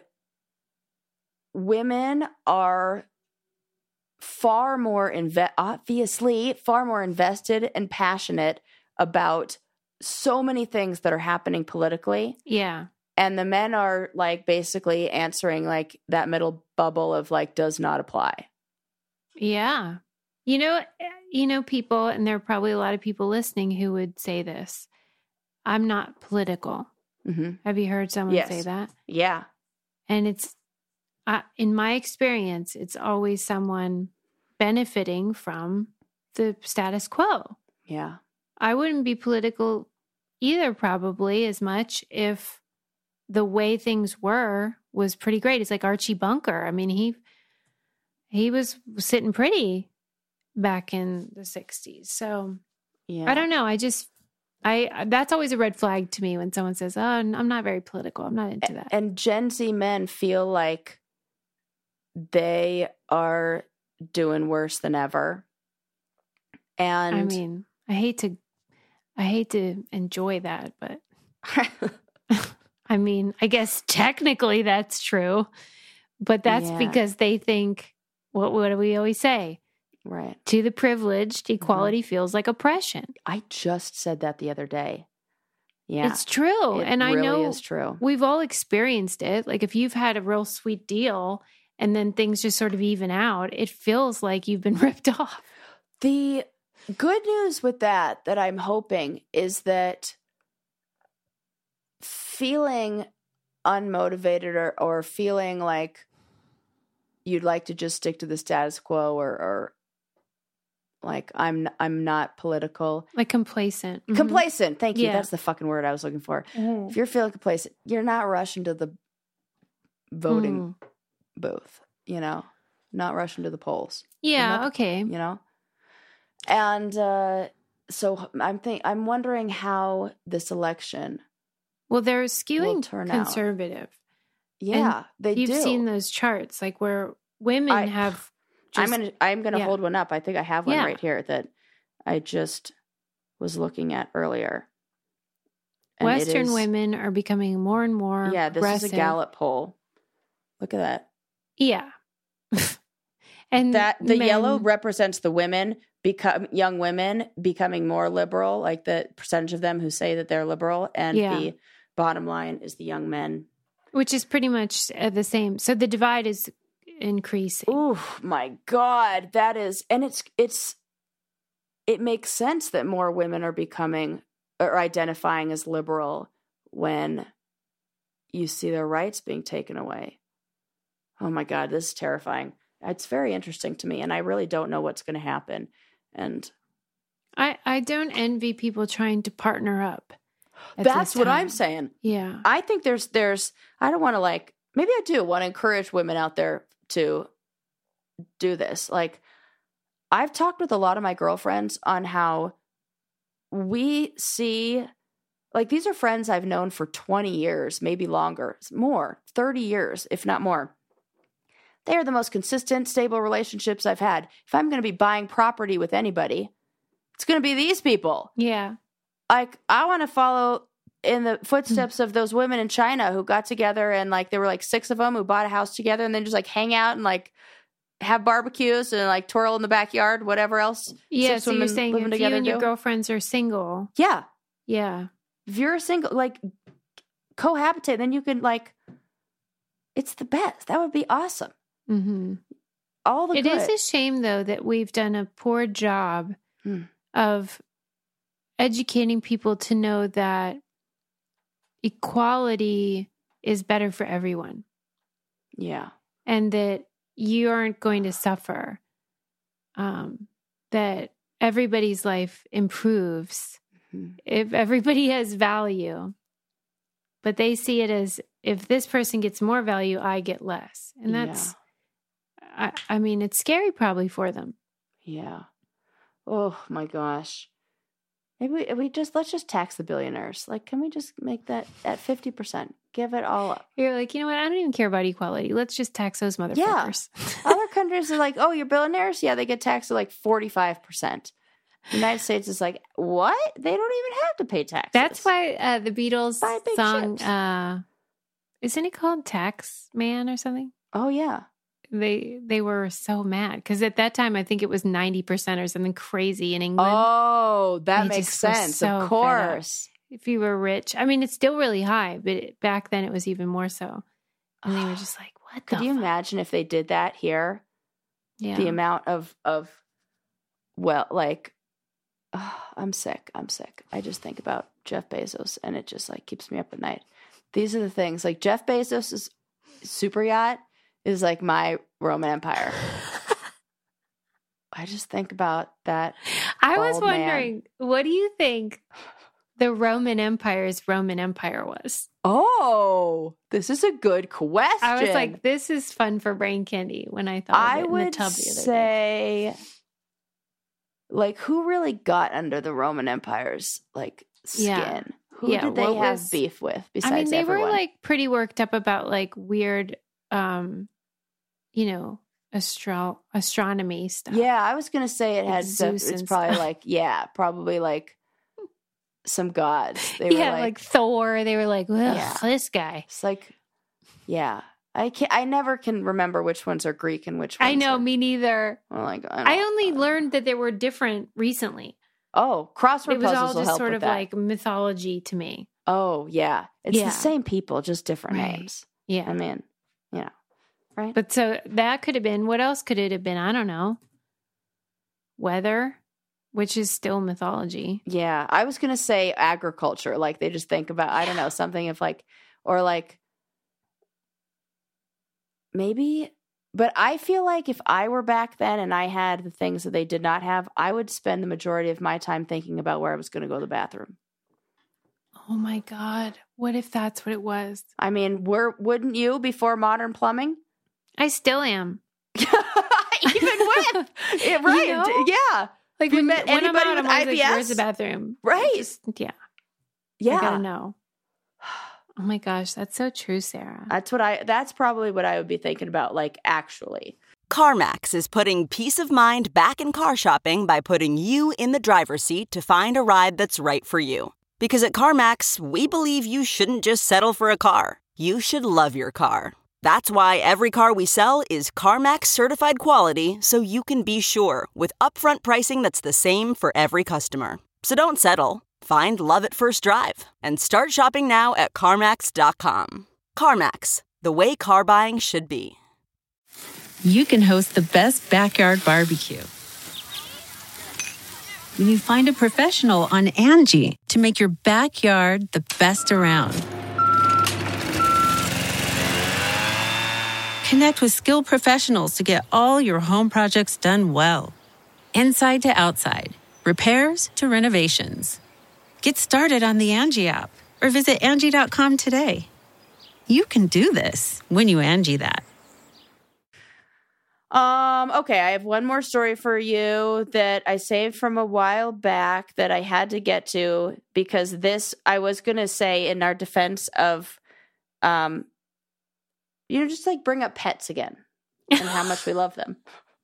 Speaker 2: women are far more inve- obviously far more invested and passionate about so many things that are happening politically.
Speaker 1: Yeah.
Speaker 2: And the men are like basically answering like that middle bubble of like does not apply.
Speaker 1: Yeah. You know, you know, people, and there are probably a lot of people listening who would say this. I'm not political.
Speaker 2: Mm-hmm.
Speaker 1: Have you heard someone
Speaker 2: Yes.
Speaker 1: say that?
Speaker 2: Yeah.
Speaker 1: And it's, uh, in my experience, it's always someone benefiting from the status quo.
Speaker 2: Yeah.
Speaker 1: I wouldn't be political either, probably as much if the way things were was pretty great. It's like Archie Bunker. I mean, he he was sitting pretty back in the sixties. So
Speaker 2: Yeah.
Speaker 1: I don't know. I just I that's always a red flag to me when someone says, "Oh, I'm not very political. I'm not into that."
Speaker 2: And Gen Z men feel like they are doing worse than ever. And
Speaker 1: I mean, I hate to I hate to enjoy that, but I mean, I guess technically that's true, but that's
Speaker 2: Yeah.
Speaker 1: because they think, what, what do we always say?
Speaker 2: right.
Speaker 1: To the privileged, equality feels like oppression.
Speaker 2: I just said that the other day. Yeah.
Speaker 1: It's true.
Speaker 2: it
Speaker 1: and I
Speaker 2: really
Speaker 1: know
Speaker 2: is true.
Speaker 1: we've all experienced it. Like if you've had a real sweet deal and then things just sort of even out, it feels like you've been ripped off.
Speaker 2: The good news with that, that I'm hoping, is that feeling unmotivated or, or feeling like you'd like to just stick to the status quo or, or like I'm I'm not political.
Speaker 1: Like complacent. Mhm.
Speaker 2: Complacent. Thank you.
Speaker 1: Yeah.
Speaker 2: That's the fucking word I was looking for. If you're feeling complacent, you're not rushing to the voting
Speaker 1: Mm.
Speaker 2: booth, you know, not rushing to the polls,
Speaker 1: Yeah,
Speaker 2: Enough-
Speaker 1: okay.
Speaker 2: you know? And uh, so I'm think I'm wondering how this election,
Speaker 1: Well, they're skewing
Speaker 2: turn out.
Speaker 1: conservative.
Speaker 2: yeah, they
Speaker 1: You've
Speaker 2: do.
Speaker 1: seen those charts, like where women
Speaker 2: I-
Speaker 1: have
Speaker 2: I'm
Speaker 1: just,
Speaker 2: gonna I'm gonna
Speaker 1: yeah.
Speaker 2: hold one up. I think I have one
Speaker 1: Yeah.
Speaker 2: right here that I just was looking at earlier. And it
Speaker 1: Western
Speaker 2: is-
Speaker 1: women are becoming more and more
Speaker 2: Yeah, this
Speaker 1: progressive.
Speaker 2: is a Gallup poll. Look at that.
Speaker 1: Yeah. And
Speaker 2: That the
Speaker 1: men-
Speaker 2: yellow represents the women become young women becoming more liberal, like the percentage of them who say that they're liberal, and
Speaker 1: Yeah.
Speaker 2: the bottom line is the young men.
Speaker 1: which is pretty much uh, the same. So the divide is increasing.
Speaker 2: Ooh, my God, that is, and it's it's it makes sense that more women are becoming or identifying as liberal when you see their rights being taken away. Oh my God, this is terrifying. It's very interesting to me, and I really don't know what's going to happen. And
Speaker 1: I, I don't envy people trying to partner up. at
Speaker 2: that's
Speaker 1: this
Speaker 2: what
Speaker 1: time.
Speaker 2: I'm saying.
Speaker 1: Yeah.
Speaker 2: I think there's there's I don't want to like maybe I do want to encourage women out there to do this. Like I've talked with a lot of my girlfriends on how we see like these are friends I've known for twenty years, maybe longer, more, thirty years, if not more. They are the most consistent, stable relationships I've had. If I'm going to be buying property with anybody, it's going to be these people.
Speaker 1: Yeah.
Speaker 2: Like I want to follow in the footsteps of those women in China who got together and like there were like six of them who bought a house together and then just like hang out and like have barbecues and like twirl in the backyard, whatever else.
Speaker 1: Yeah.
Speaker 2: six
Speaker 1: So you're
Speaker 2: women
Speaker 1: saying
Speaker 2: living
Speaker 1: if you
Speaker 2: together
Speaker 1: and your
Speaker 2: do.
Speaker 1: girlfriends are single.
Speaker 2: Yeah,
Speaker 1: Yeah.
Speaker 2: if you're single, like cohabitate, then you can like. It's the best. That would be awesome.
Speaker 1: Mm-hmm.
Speaker 2: All the
Speaker 1: It
Speaker 2: good.
Speaker 1: is a shame, though, that we've done a poor job
Speaker 2: Hmm.
Speaker 1: of educating people to know that equality is better for everyone
Speaker 2: Yeah,
Speaker 1: and that you aren't going to suffer, um, that everybody's life improves
Speaker 2: Mhm.
Speaker 1: if everybody has value. But they see it as if this person gets more value, I get less. And that's, I, I mean, it's scary probably for them.
Speaker 2: yeah. Oh my gosh. Maybe we, we just let's just tax the billionaires. Like, can we just make that at fifty percent? Give it all up.
Speaker 1: You're like, you know what? I don't even care about equality. Let's just tax those motherfuckers.
Speaker 2: Other countries are like, oh, you're billionaires? Yeah, they get taxed at like forty-five percent. The United States is like, what? They don't even have to pay taxes.
Speaker 1: That's why uh, the Beatles
Speaker 2: Buy big
Speaker 1: song,
Speaker 2: ships.
Speaker 1: uh, isn't it called Tax Man or something?
Speaker 2: Oh, yeah.
Speaker 1: They they were so mad because at that time I think it was ninety percent or something crazy in England.
Speaker 2: Oh, that
Speaker 1: They
Speaker 2: makes
Speaker 1: just were
Speaker 2: sense.
Speaker 1: so fed
Speaker 2: Of
Speaker 1: up.
Speaker 2: course.
Speaker 1: If you were rich, I mean, it's still really high, but it, back then it was even more so. And they were just like, "What
Speaker 2: Could
Speaker 1: the
Speaker 2: you
Speaker 1: fuck?"
Speaker 2: imagine if they did that here?
Speaker 1: Yeah.
Speaker 2: The amount of, of well, like, oh, I'm sick. I'm sick. I just think about Jeff Bezos and it just like keeps me up at night. These are the things like Jeff Bezos' super yacht is like my Roman Empire. I just think about that.
Speaker 1: I was
Speaker 2: Bald man.
Speaker 1: wondering, what do you think the Roman Empire's Roman Empire was?
Speaker 2: Oh, this is a good question.
Speaker 1: I was like, this is fun for brain candy when I thought of
Speaker 2: I
Speaker 1: it in
Speaker 2: would
Speaker 1: the tub the other day.
Speaker 2: say, like, who really got under the Roman Empire's like skin?
Speaker 1: Yeah.
Speaker 2: Who
Speaker 1: Yeah,
Speaker 2: did they
Speaker 1: what
Speaker 2: have
Speaker 1: was-
Speaker 2: beef with besides
Speaker 1: I mean, they
Speaker 2: everyone?
Speaker 1: were like pretty worked up about like weird, um, you know, astro astronomy stuff.
Speaker 2: yeah, I was gonna say it
Speaker 1: Like
Speaker 2: had stuff.
Speaker 1: Zeus
Speaker 2: It's
Speaker 1: and
Speaker 2: probably
Speaker 1: stuff.
Speaker 2: like yeah, probably like some gods. They were
Speaker 1: yeah,
Speaker 2: like,
Speaker 1: like, Thor. They were like, well,
Speaker 2: Yeah.
Speaker 1: this guy.
Speaker 2: it's like yeah. I can I never can remember which ones are Greek and which ones
Speaker 1: I know,
Speaker 2: Are,
Speaker 1: me neither.
Speaker 2: I'm like I,
Speaker 1: I
Speaker 2: don't-
Speaker 1: only
Speaker 2: uh,
Speaker 1: learned that they were different recently.
Speaker 2: Oh, crossword
Speaker 1: It was
Speaker 2: puzzles
Speaker 1: all
Speaker 2: will
Speaker 1: just
Speaker 2: help
Speaker 1: sort
Speaker 2: with
Speaker 1: of
Speaker 2: that.
Speaker 1: like mythology to me.
Speaker 2: Oh yeah, it's
Speaker 1: Yeah.
Speaker 2: the same people, just different
Speaker 1: Right.
Speaker 2: names.
Speaker 1: Yeah.
Speaker 2: I mean, you know, right?
Speaker 1: But so that could have been, what else could it have been? I don't know. Weather, which is still mythology.
Speaker 2: Yeah, I was gonna say agriculture. Like they just think about, I don't know, something of like, or like maybe But I feel like if I were back then and I had the things that they did not have, I would spend the majority of my time thinking about where I was going to go to the bathroom.
Speaker 1: Oh my God. What if that's what it was?
Speaker 2: I mean, were, wouldn't you before modern plumbing?
Speaker 1: I still am.
Speaker 2: Even with it, right?
Speaker 1: You know?
Speaker 2: Yeah.
Speaker 1: Like
Speaker 2: you
Speaker 1: when,
Speaker 2: met
Speaker 1: when I'm
Speaker 2: anybody
Speaker 1: out,
Speaker 2: with
Speaker 1: I'm always
Speaker 2: I B S?
Speaker 1: like, where's the bathroom?
Speaker 2: Right.
Speaker 1: Just, yeah.
Speaker 2: Yeah.
Speaker 1: I gotta know. Oh my gosh, that's so true, Sarah.
Speaker 2: That's what I, that's probably what I would be thinking about, like, actually.
Speaker 5: CarMax is putting peace of mind back in car shopping by putting you in the driver's seat to find a ride that's right for you. Because at CarMax, we believe you shouldn't just settle for a car. You should love your car. That's why every car we sell is CarMax certified quality, so you can be sure with upfront pricing that's the same for every customer. So don't settle. Find love at first drive and start shopping now at CarMax dot com. CarMax, the way car buying should be.
Speaker 6: You can host the best backyard barbecue when you find a professional on Angie to make your backyard the best around. Connect with skilled professionals to get all your home projects done well. Inside to outside, repairs to renovations. Get started on the Angie app or visit Angie dot com today. You can do this when you Angie that.
Speaker 2: Um, okay, I have one more story for you that I saved from a while back that I had to get to because this, I was going to say in our defense of, um, you know, just like bring up pets again and how much we love them.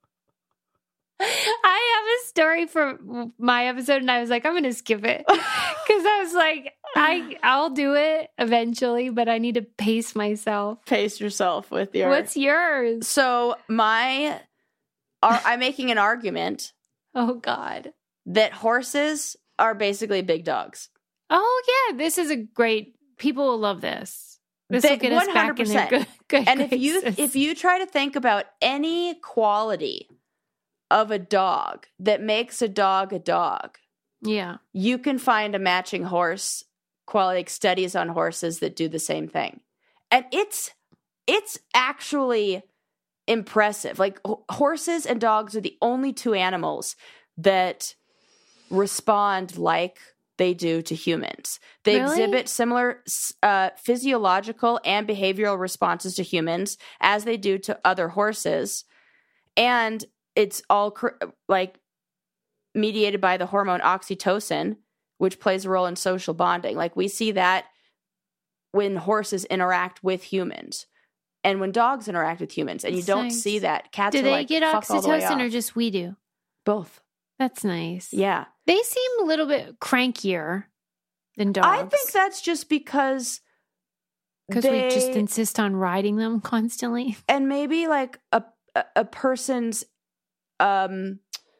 Speaker 1: I have a story for my episode, and I was like, I'm going to skip it because I was like, I I'll do it eventually, but I need to pace myself.
Speaker 2: Pace yourself with your.
Speaker 1: What's yours?
Speaker 2: So my, are, I'm making an argument.
Speaker 1: Oh God,
Speaker 2: that horses are basically big dogs.
Speaker 1: Oh yeah, this is a great. People will love this. This
Speaker 2: They,
Speaker 1: will get us back in their good, good
Speaker 2: And if you
Speaker 1: graces.
Speaker 2: if you try to think about any quality of a dog that makes a dog a dog,
Speaker 1: yeah,
Speaker 2: you can find a matching horse quality, like studies on horses that do the same thing. And it's it's actually impressive. Like h- horses and dogs are the only two animals that respond like they do to humans. They
Speaker 1: Really?
Speaker 2: exhibit similar uh, physiological and behavioral responses to humans as they do to other horses. And it's all cr- like mediated by the hormone oxytocin, which plays a role in social bonding. Like we see that when horses interact with humans and when dogs interact with humans, and you
Speaker 1: That's
Speaker 2: don't
Speaker 1: nice.
Speaker 2: see that. Cats
Speaker 1: do
Speaker 2: are
Speaker 1: they
Speaker 2: like,
Speaker 1: get
Speaker 2: fuck all the way
Speaker 1: oxytocin or
Speaker 2: off.
Speaker 1: just we do?
Speaker 2: Both?
Speaker 1: That's nice.
Speaker 2: Yeah.
Speaker 1: They seem a little bit crankier than dogs.
Speaker 2: I think that's just because
Speaker 1: because we just
Speaker 2: they-
Speaker 1: insist on riding them constantly.
Speaker 2: and maybe like a a, a person's um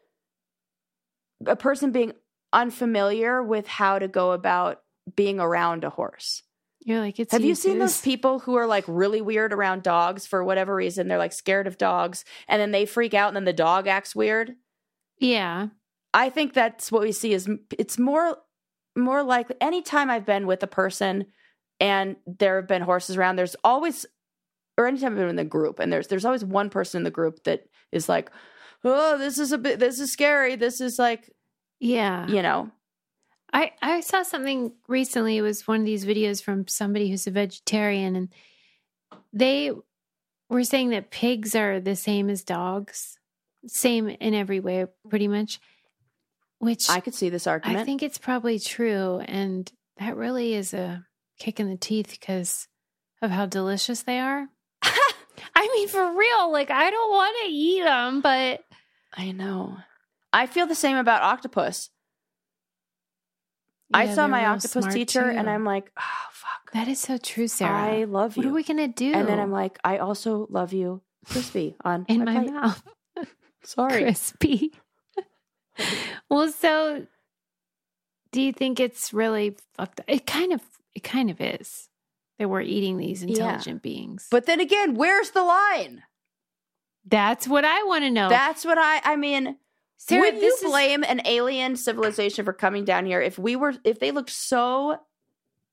Speaker 2: a person being unfamiliar with how to go about being around a horse.
Speaker 1: You're like, it's
Speaker 2: Have you seen those
Speaker 1: useless.
Speaker 2: people who are like really weird around dogs for whatever reason? They're like scared of dogs and then they freak out and then the dog acts weird.
Speaker 1: Yeah.
Speaker 2: I think that's what we see is it's more more likely anytime I've been with a person and there have been horses around, there's always, or anytime I've been in the group and there's there's always one person in the group that is like, oh, this is a bit, this is scary. This is like,
Speaker 1: Yeah.
Speaker 2: you know.
Speaker 1: I, I saw something recently. It was one of these videos from somebody who's a vegetarian, and they were saying that pigs are the same as dogs, same in every way, pretty much. Which
Speaker 2: I could see this argument.
Speaker 1: I think it's probably true, and that really is a kick in the teeth because of how delicious they are. I mean, for real, like I don't want to eat them, but
Speaker 2: I know. I feel the same about octopus. I
Speaker 1: yeah,
Speaker 2: saw
Speaker 1: they're
Speaker 2: my
Speaker 1: real
Speaker 2: octopus
Speaker 1: smart,
Speaker 2: teacher
Speaker 1: too.
Speaker 2: and I'm like, oh, fuck.
Speaker 1: That is so true, Sarah.
Speaker 2: I love you.
Speaker 1: What are we gonna do?
Speaker 2: And then I'm like, I also love you crispy on
Speaker 1: in
Speaker 2: my,
Speaker 1: my
Speaker 2: plate.
Speaker 1: mouth,
Speaker 2: Sorry.
Speaker 1: crispy. Well, so do you think it's really fucked up? It kind of, it kind of is that we're eating these intelligent beings.
Speaker 2: But then again, where's the line?
Speaker 1: That's what I want to know.
Speaker 2: That's what I, I mean,
Speaker 1: Sarah,
Speaker 2: would you
Speaker 1: this is-
Speaker 2: blame an alien civilization for coming down here if we were, if they looked so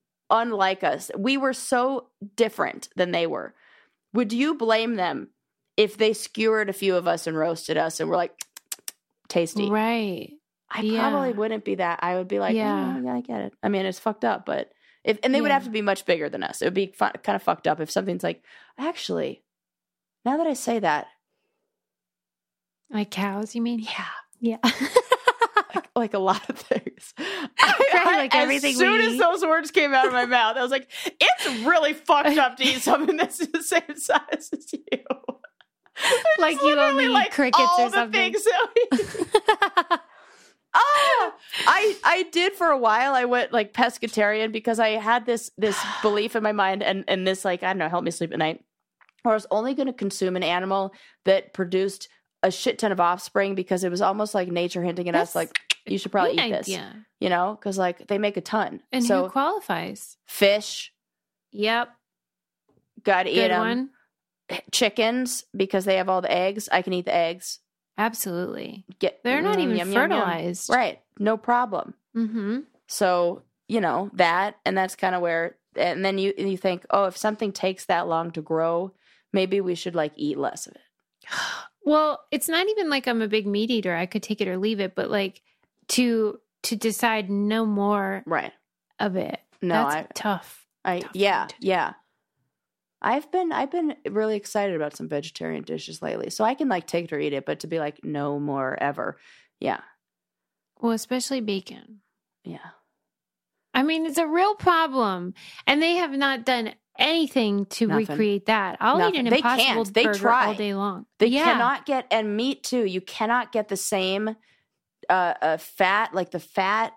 Speaker 2: unlike us, we were so different than they were, would you blame them if they skewered a few of us and roasted us and were like, tasty.
Speaker 1: Right.
Speaker 2: I
Speaker 1: Yeah.
Speaker 2: probably wouldn't be that. I would be like,
Speaker 1: Yeah.
Speaker 2: yeah, yeah, I get it. I mean, it's fucked up, but if, and they would
Speaker 1: Yeah.
Speaker 2: have to be much bigger than us. It would be fun, kind of fucked up if something's like, actually, now that I say that,
Speaker 1: Like cows, you mean?
Speaker 2: yeah,
Speaker 1: Yeah.
Speaker 2: like, like a lot of things.
Speaker 1: Right, like everything
Speaker 2: As soon
Speaker 1: we
Speaker 2: as
Speaker 1: eat.
Speaker 2: those words came out of my mouth, I was like, it's really fucked up to eat something that's the same size as you.
Speaker 1: Like
Speaker 2: It's
Speaker 1: you
Speaker 2: literally
Speaker 1: only eat
Speaker 2: like
Speaker 1: crickets
Speaker 2: all
Speaker 1: or
Speaker 2: the
Speaker 1: something.
Speaker 2: things that we- Ah, I I did for a while. I went like pescatarian because I had this this belief in my mind, and and this like I don't know, help me sleep at night. Where I was only going to consume an animal that produced a shit ton of offspring because it was almost like nature hinting at us
Speaker 1: That's
Speaker 2: like you should probably
Speaker 1: Good
Speaker 2: eat this,
Speaker 1: idea.
Speaker 2: you know, because like they make a ton.
Speaker 1: And
Speaker 2: so
Speaker 1: who qualifies?
Speaker 2: fish,
Speaker 1: Yep.
Speaker 2: got to eat
Speaker 1: Good
Speaker 2: them.
Speaker 1: one.
Speaker 2: Chickens because they have all the eggs. I can eat the eggs.
Speaker 1: Absolutely.
Speaker 2: Get
Speaker 1: They're not
Speaker 2: mm,
Speaker 1: even
Speaker 2: yum, yum, yum.
Speaker 1: fertilized.
Speaker 2: Right, no problem.
Speaker 1: Mm-hmm.
Speaker 2: So, you know, that, and that's kind of where, and then you you think, oh, if something takes that long to grow, maybe we should like eat less of it.
Speaker 1: Well, it's not even like I'm a big meat eater. I could take it or leave it, but like to to decide no more
Speaker 2: Right.
Speaker 1: of it.
Speaker 2: No,
Speaker 1: that's
Speaker 2: I-
Speaker 1: tough.
Speaker 2: I,
Speaker 1: Tough
Speaker 2: yeah,
Speaker 1: food.
Speaker 2: yeah. I've been, I've been really excited about some vegetarian dishes lately. So I can like take it or eat it, but to be like, no more ever. Yeah.
Speaker 1: Well, especially bacon.
Speaker 2: Yeah.
Speaker 1: I mean, it's a real problem, and they have not done anything to
Speaker 2: Nothing.
Speaker 1: recreate that. I'll
Speaker 2: Nothing.
Speaker 1: eat an
Speaker 2: They
Speaker 1: Impossible
Speaker 2: can't. They
Speaker 1: burger
Speaker 2: try.
Speaker 1: all day long.
Speaker 2: They
Speaker 1: yeah.
Speaker 2: cannot get, and meat too, you cannot get the same uh, uh, fat, like the fat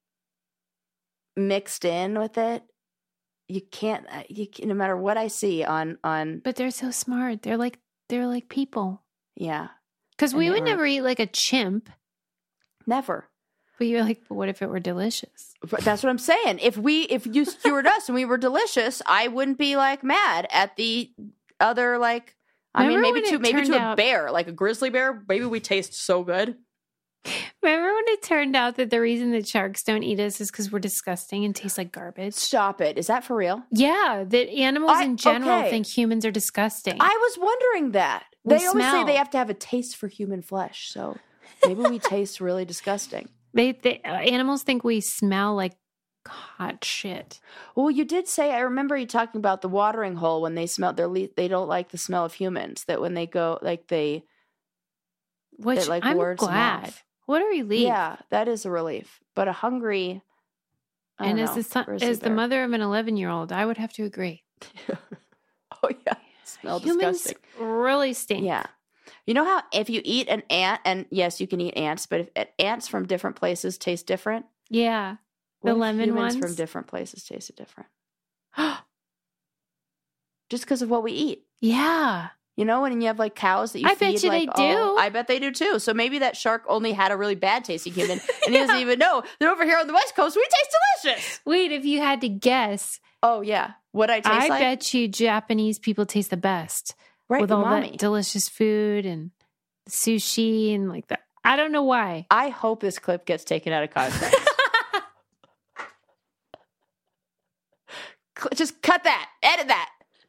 Speaker 2: mixed in with it. You can't, uh, you can, no matter what I see on, on,
Speaker 1: But they're so smart. They're like they're like people.
Speaker 2: yeah,
Speaker 1: Because
Speaker 2: And
Speaker 1: we
Speaker 2: they
Speaker 1: would
Speaker 2: are-
Speaker 1: never eat like a chimp.
Speaker 2: never.
Speaker 1: But you're like, but what if it were delicious?
Speaker 2: But that's what I'm saying. If we, if you skewered us and we were delicious, I wouldn't be like mad at the other, like, I
Speaker 1: Remember
Speaker 2: mean,
Speaker 1: when
Speaker 2: maybe
Speaker 1: it
Speaker 2: to, maybe
Speaker 1: turned
Speaker 2: to a
Speaker 1: out-
Speaker 2: bear, like a grizzly bear, maybe we taste so good.
Speaker 1: Remember when it turned out that the reason that sharks don't eat us is because we're disgusting and taste like garbage?
Speaker 2: Stop it. Is that for real?
Speaker 1: Yeah, that animals
Speaker 2: I-
Speaker 1: in general
Speaker 2: okay.
Speaker 1: think humans are disgusting.
Speaker 2: I was wondering that.
Speaker 1: We
Speaker 2: They always say
Speaker 1: smell.
Speaker 2: they have to have a taste for human flesh. So maybe we taste really disgusting.
Speaker 1: They, they uh, animals think we smell like hot shit.
Speaker 2: Well, you did say, I remember you talking about the watering hole when they smell, their le- they don't like the smell of humans, that when they go, like they,
Speaker 1: Which
Speaker 2: it like
Speaker 1: I'm
Speaker 2: wards them
Speaker 1: glad.
Speaker 2: off.
Speaker 1: What a relief.
Speaker 2: Yeah, that is a relief. But a hungry, I
Speaker 1: And
Speaker 2: don't
Speaker 1: as
Speaker 2: know,
Speaker 1: the son,
Speaker 2: grizzly
Speaker 1: as the
Speaker 2: bear.
Speaker 1: mother of an eleven year old, I would have to agree.
Speaker 2: Oh yeah, smell
Speaker 1: Humans
Speaker 2: disgusting.
Speaker 1: really stink.
Speaker 2: Yeah, you know how if you eat an ant, and yes, you can eat ants, but if ants from different places taste different,
Speaker 1: Yeah.
Speaker 2: what
Speaker 1: The
Speaker 2: if
Speaker 1: lemon
Speaker 2: humans
Speaker 1: ones?
Speaker 2: from different places tasted different? Just because of what we eat.
Speaker 1: Yeah.
Speaker 2: You know, when you have like cows that you
Speaker 1: I
Speaker 2: feed,
Speaker 1: bet you
Speaker 2: like,
Speaker 1: they
Speaker 2: all-
Speaker 1: do.
Speaker 2: I bet they do too. So maybe that shark only had a really bad tasting human, and he doesn't even know that over here on the West Coast we taste delicious.
Speaker 1: Wait, if you had to guess,
Speaker 2: Oh yeah, what I taste
Speaker 1: I
Speaker 2: like?
Speaker 1: bet you Japanese people taste the best
Speaker 2: right,
Speaker 1: with all
Speaker 2: umami.
Speaker 1: that delicious food and sushi and like that. I don't know why.
Speaker 2: I hope this clip gets taken out of context. Cl- Just cut that, edit that.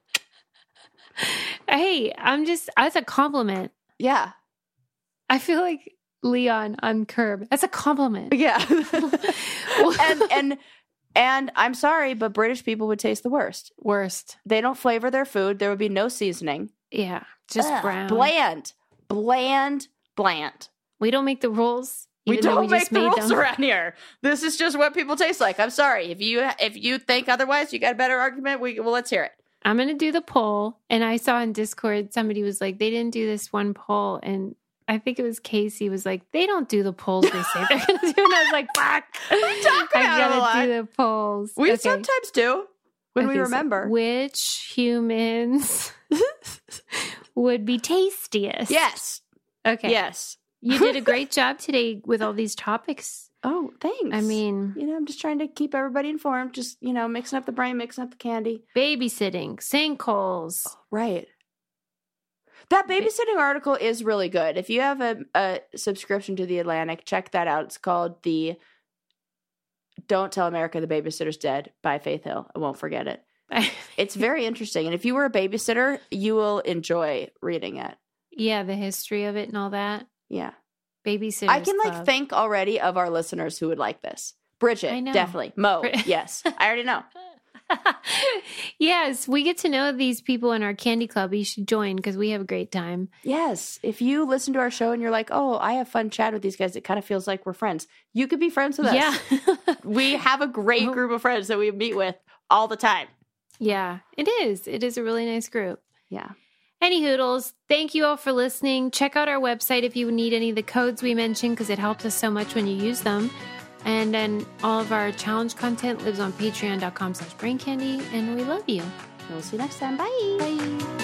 Speaker 1: Hey, I'm just, that's a compliment.
Speaker 2: Yeah,
Speaker 1: I feel like Leon on Curb. That's a compliment.
Speaker 2: yeah. and and and I'm sorry, but British people would taste the worst.
Speaker 1: Worst.
Speaker 2: They don't flavor their food. There would be no seasoning.
Speaker 1: Yeah. Just
Speaker 2: Ugh,
Speaker 1: brown.
Speaker 2: bland, bland, bland.
Speaker 1: We don't make the rules.
Speaker 2: We
Speaker 1: even though
Speaker 2: don't
Speaker 1: we
Speaker 2: make
Speaker 1: just
Speaker 2: the
Speaker 1: made
Speaker 2: rules
Speaker 1: them.
Speaker 2: around here. This is just what people taste like. I'm sorry if you if you think otherwise. You got a better argument. We well, let's hear it.
Speaker 1: I'm going to do the poll. And I saw in Discord, somebody was like, they didn't do this one poll. And I think it was Casey was like, they don't do the polls they say they're going to do. And I was like, fuck.
Speaker 2: We talk
Speaker 1: I
Speaker 2: about it a
Speaker 1: got
Speaker 2: lot.
Speaker 1: to do the polls.
Speaker 2: We
Speaker 1: Okay.
Speaker 2: sometimes do when we
Speaker 1: Okay, so
Speaker 2: remember.
Speaker 1: which humans would be tastiest.
Speaker 2: yes,
Speaker 1: Okay.
Speaker 2: yes.
Speaker 1: You did a great job today with all these topics.
Speaker 2: Oh, thanks.
Speaker 1: I mean,
Speaker 2: you know, I'm just trying to keep everybody informed. Just you know, mixing up the brain, mixing up the candy.
Speaker 1: babysitting, sinkholes.
Speaker 2: Right. That babysitting article is really good. If you have a, a subscription to The Atlantic, check that out. It's called the Don't Tell America the Babysitter's Dead by Faith Hill. I won't forget it. It's very interesting. And if you were a babysitter, you will enjoy reading it.
Speaker 1: Yeah, the history of it and all that.
Speaker 2: Yeah.
Speaker 1: Babysitters
Speaker 2: I can like
Speaker 1: Club.
Speaker 2: think already of our listeners who would like this. Bridget,
Speaker 1: I know.
Speaker 2: definitely. Mo, yes. I already know.
Speaker 1: Yes, we get to know these people in our candy club. You should join because we have a great time.
Speaker 2: Yes. If you listen to our show and you're like, oh, I have fun chat with these guys, it kind of feels like we're friends. You could be friends with us.
Speaker 1: Yeah.
Speaker 2: We have a great group of friends that we meet with all the time.
Speaker 1: Yeah, it is. It is a really nice group.
Speaker 2: Yeah.
Speaker 1: Any hoodles, thank you all for listening. Check out our website if you need any of the codes we mentioned because it helps us so much when you use them. And then all of our challenge content lives on patreon.com slash brain candy. And we love you.
Speaker 2: We'll see you next time. Bye.
Speaker 1: Bye.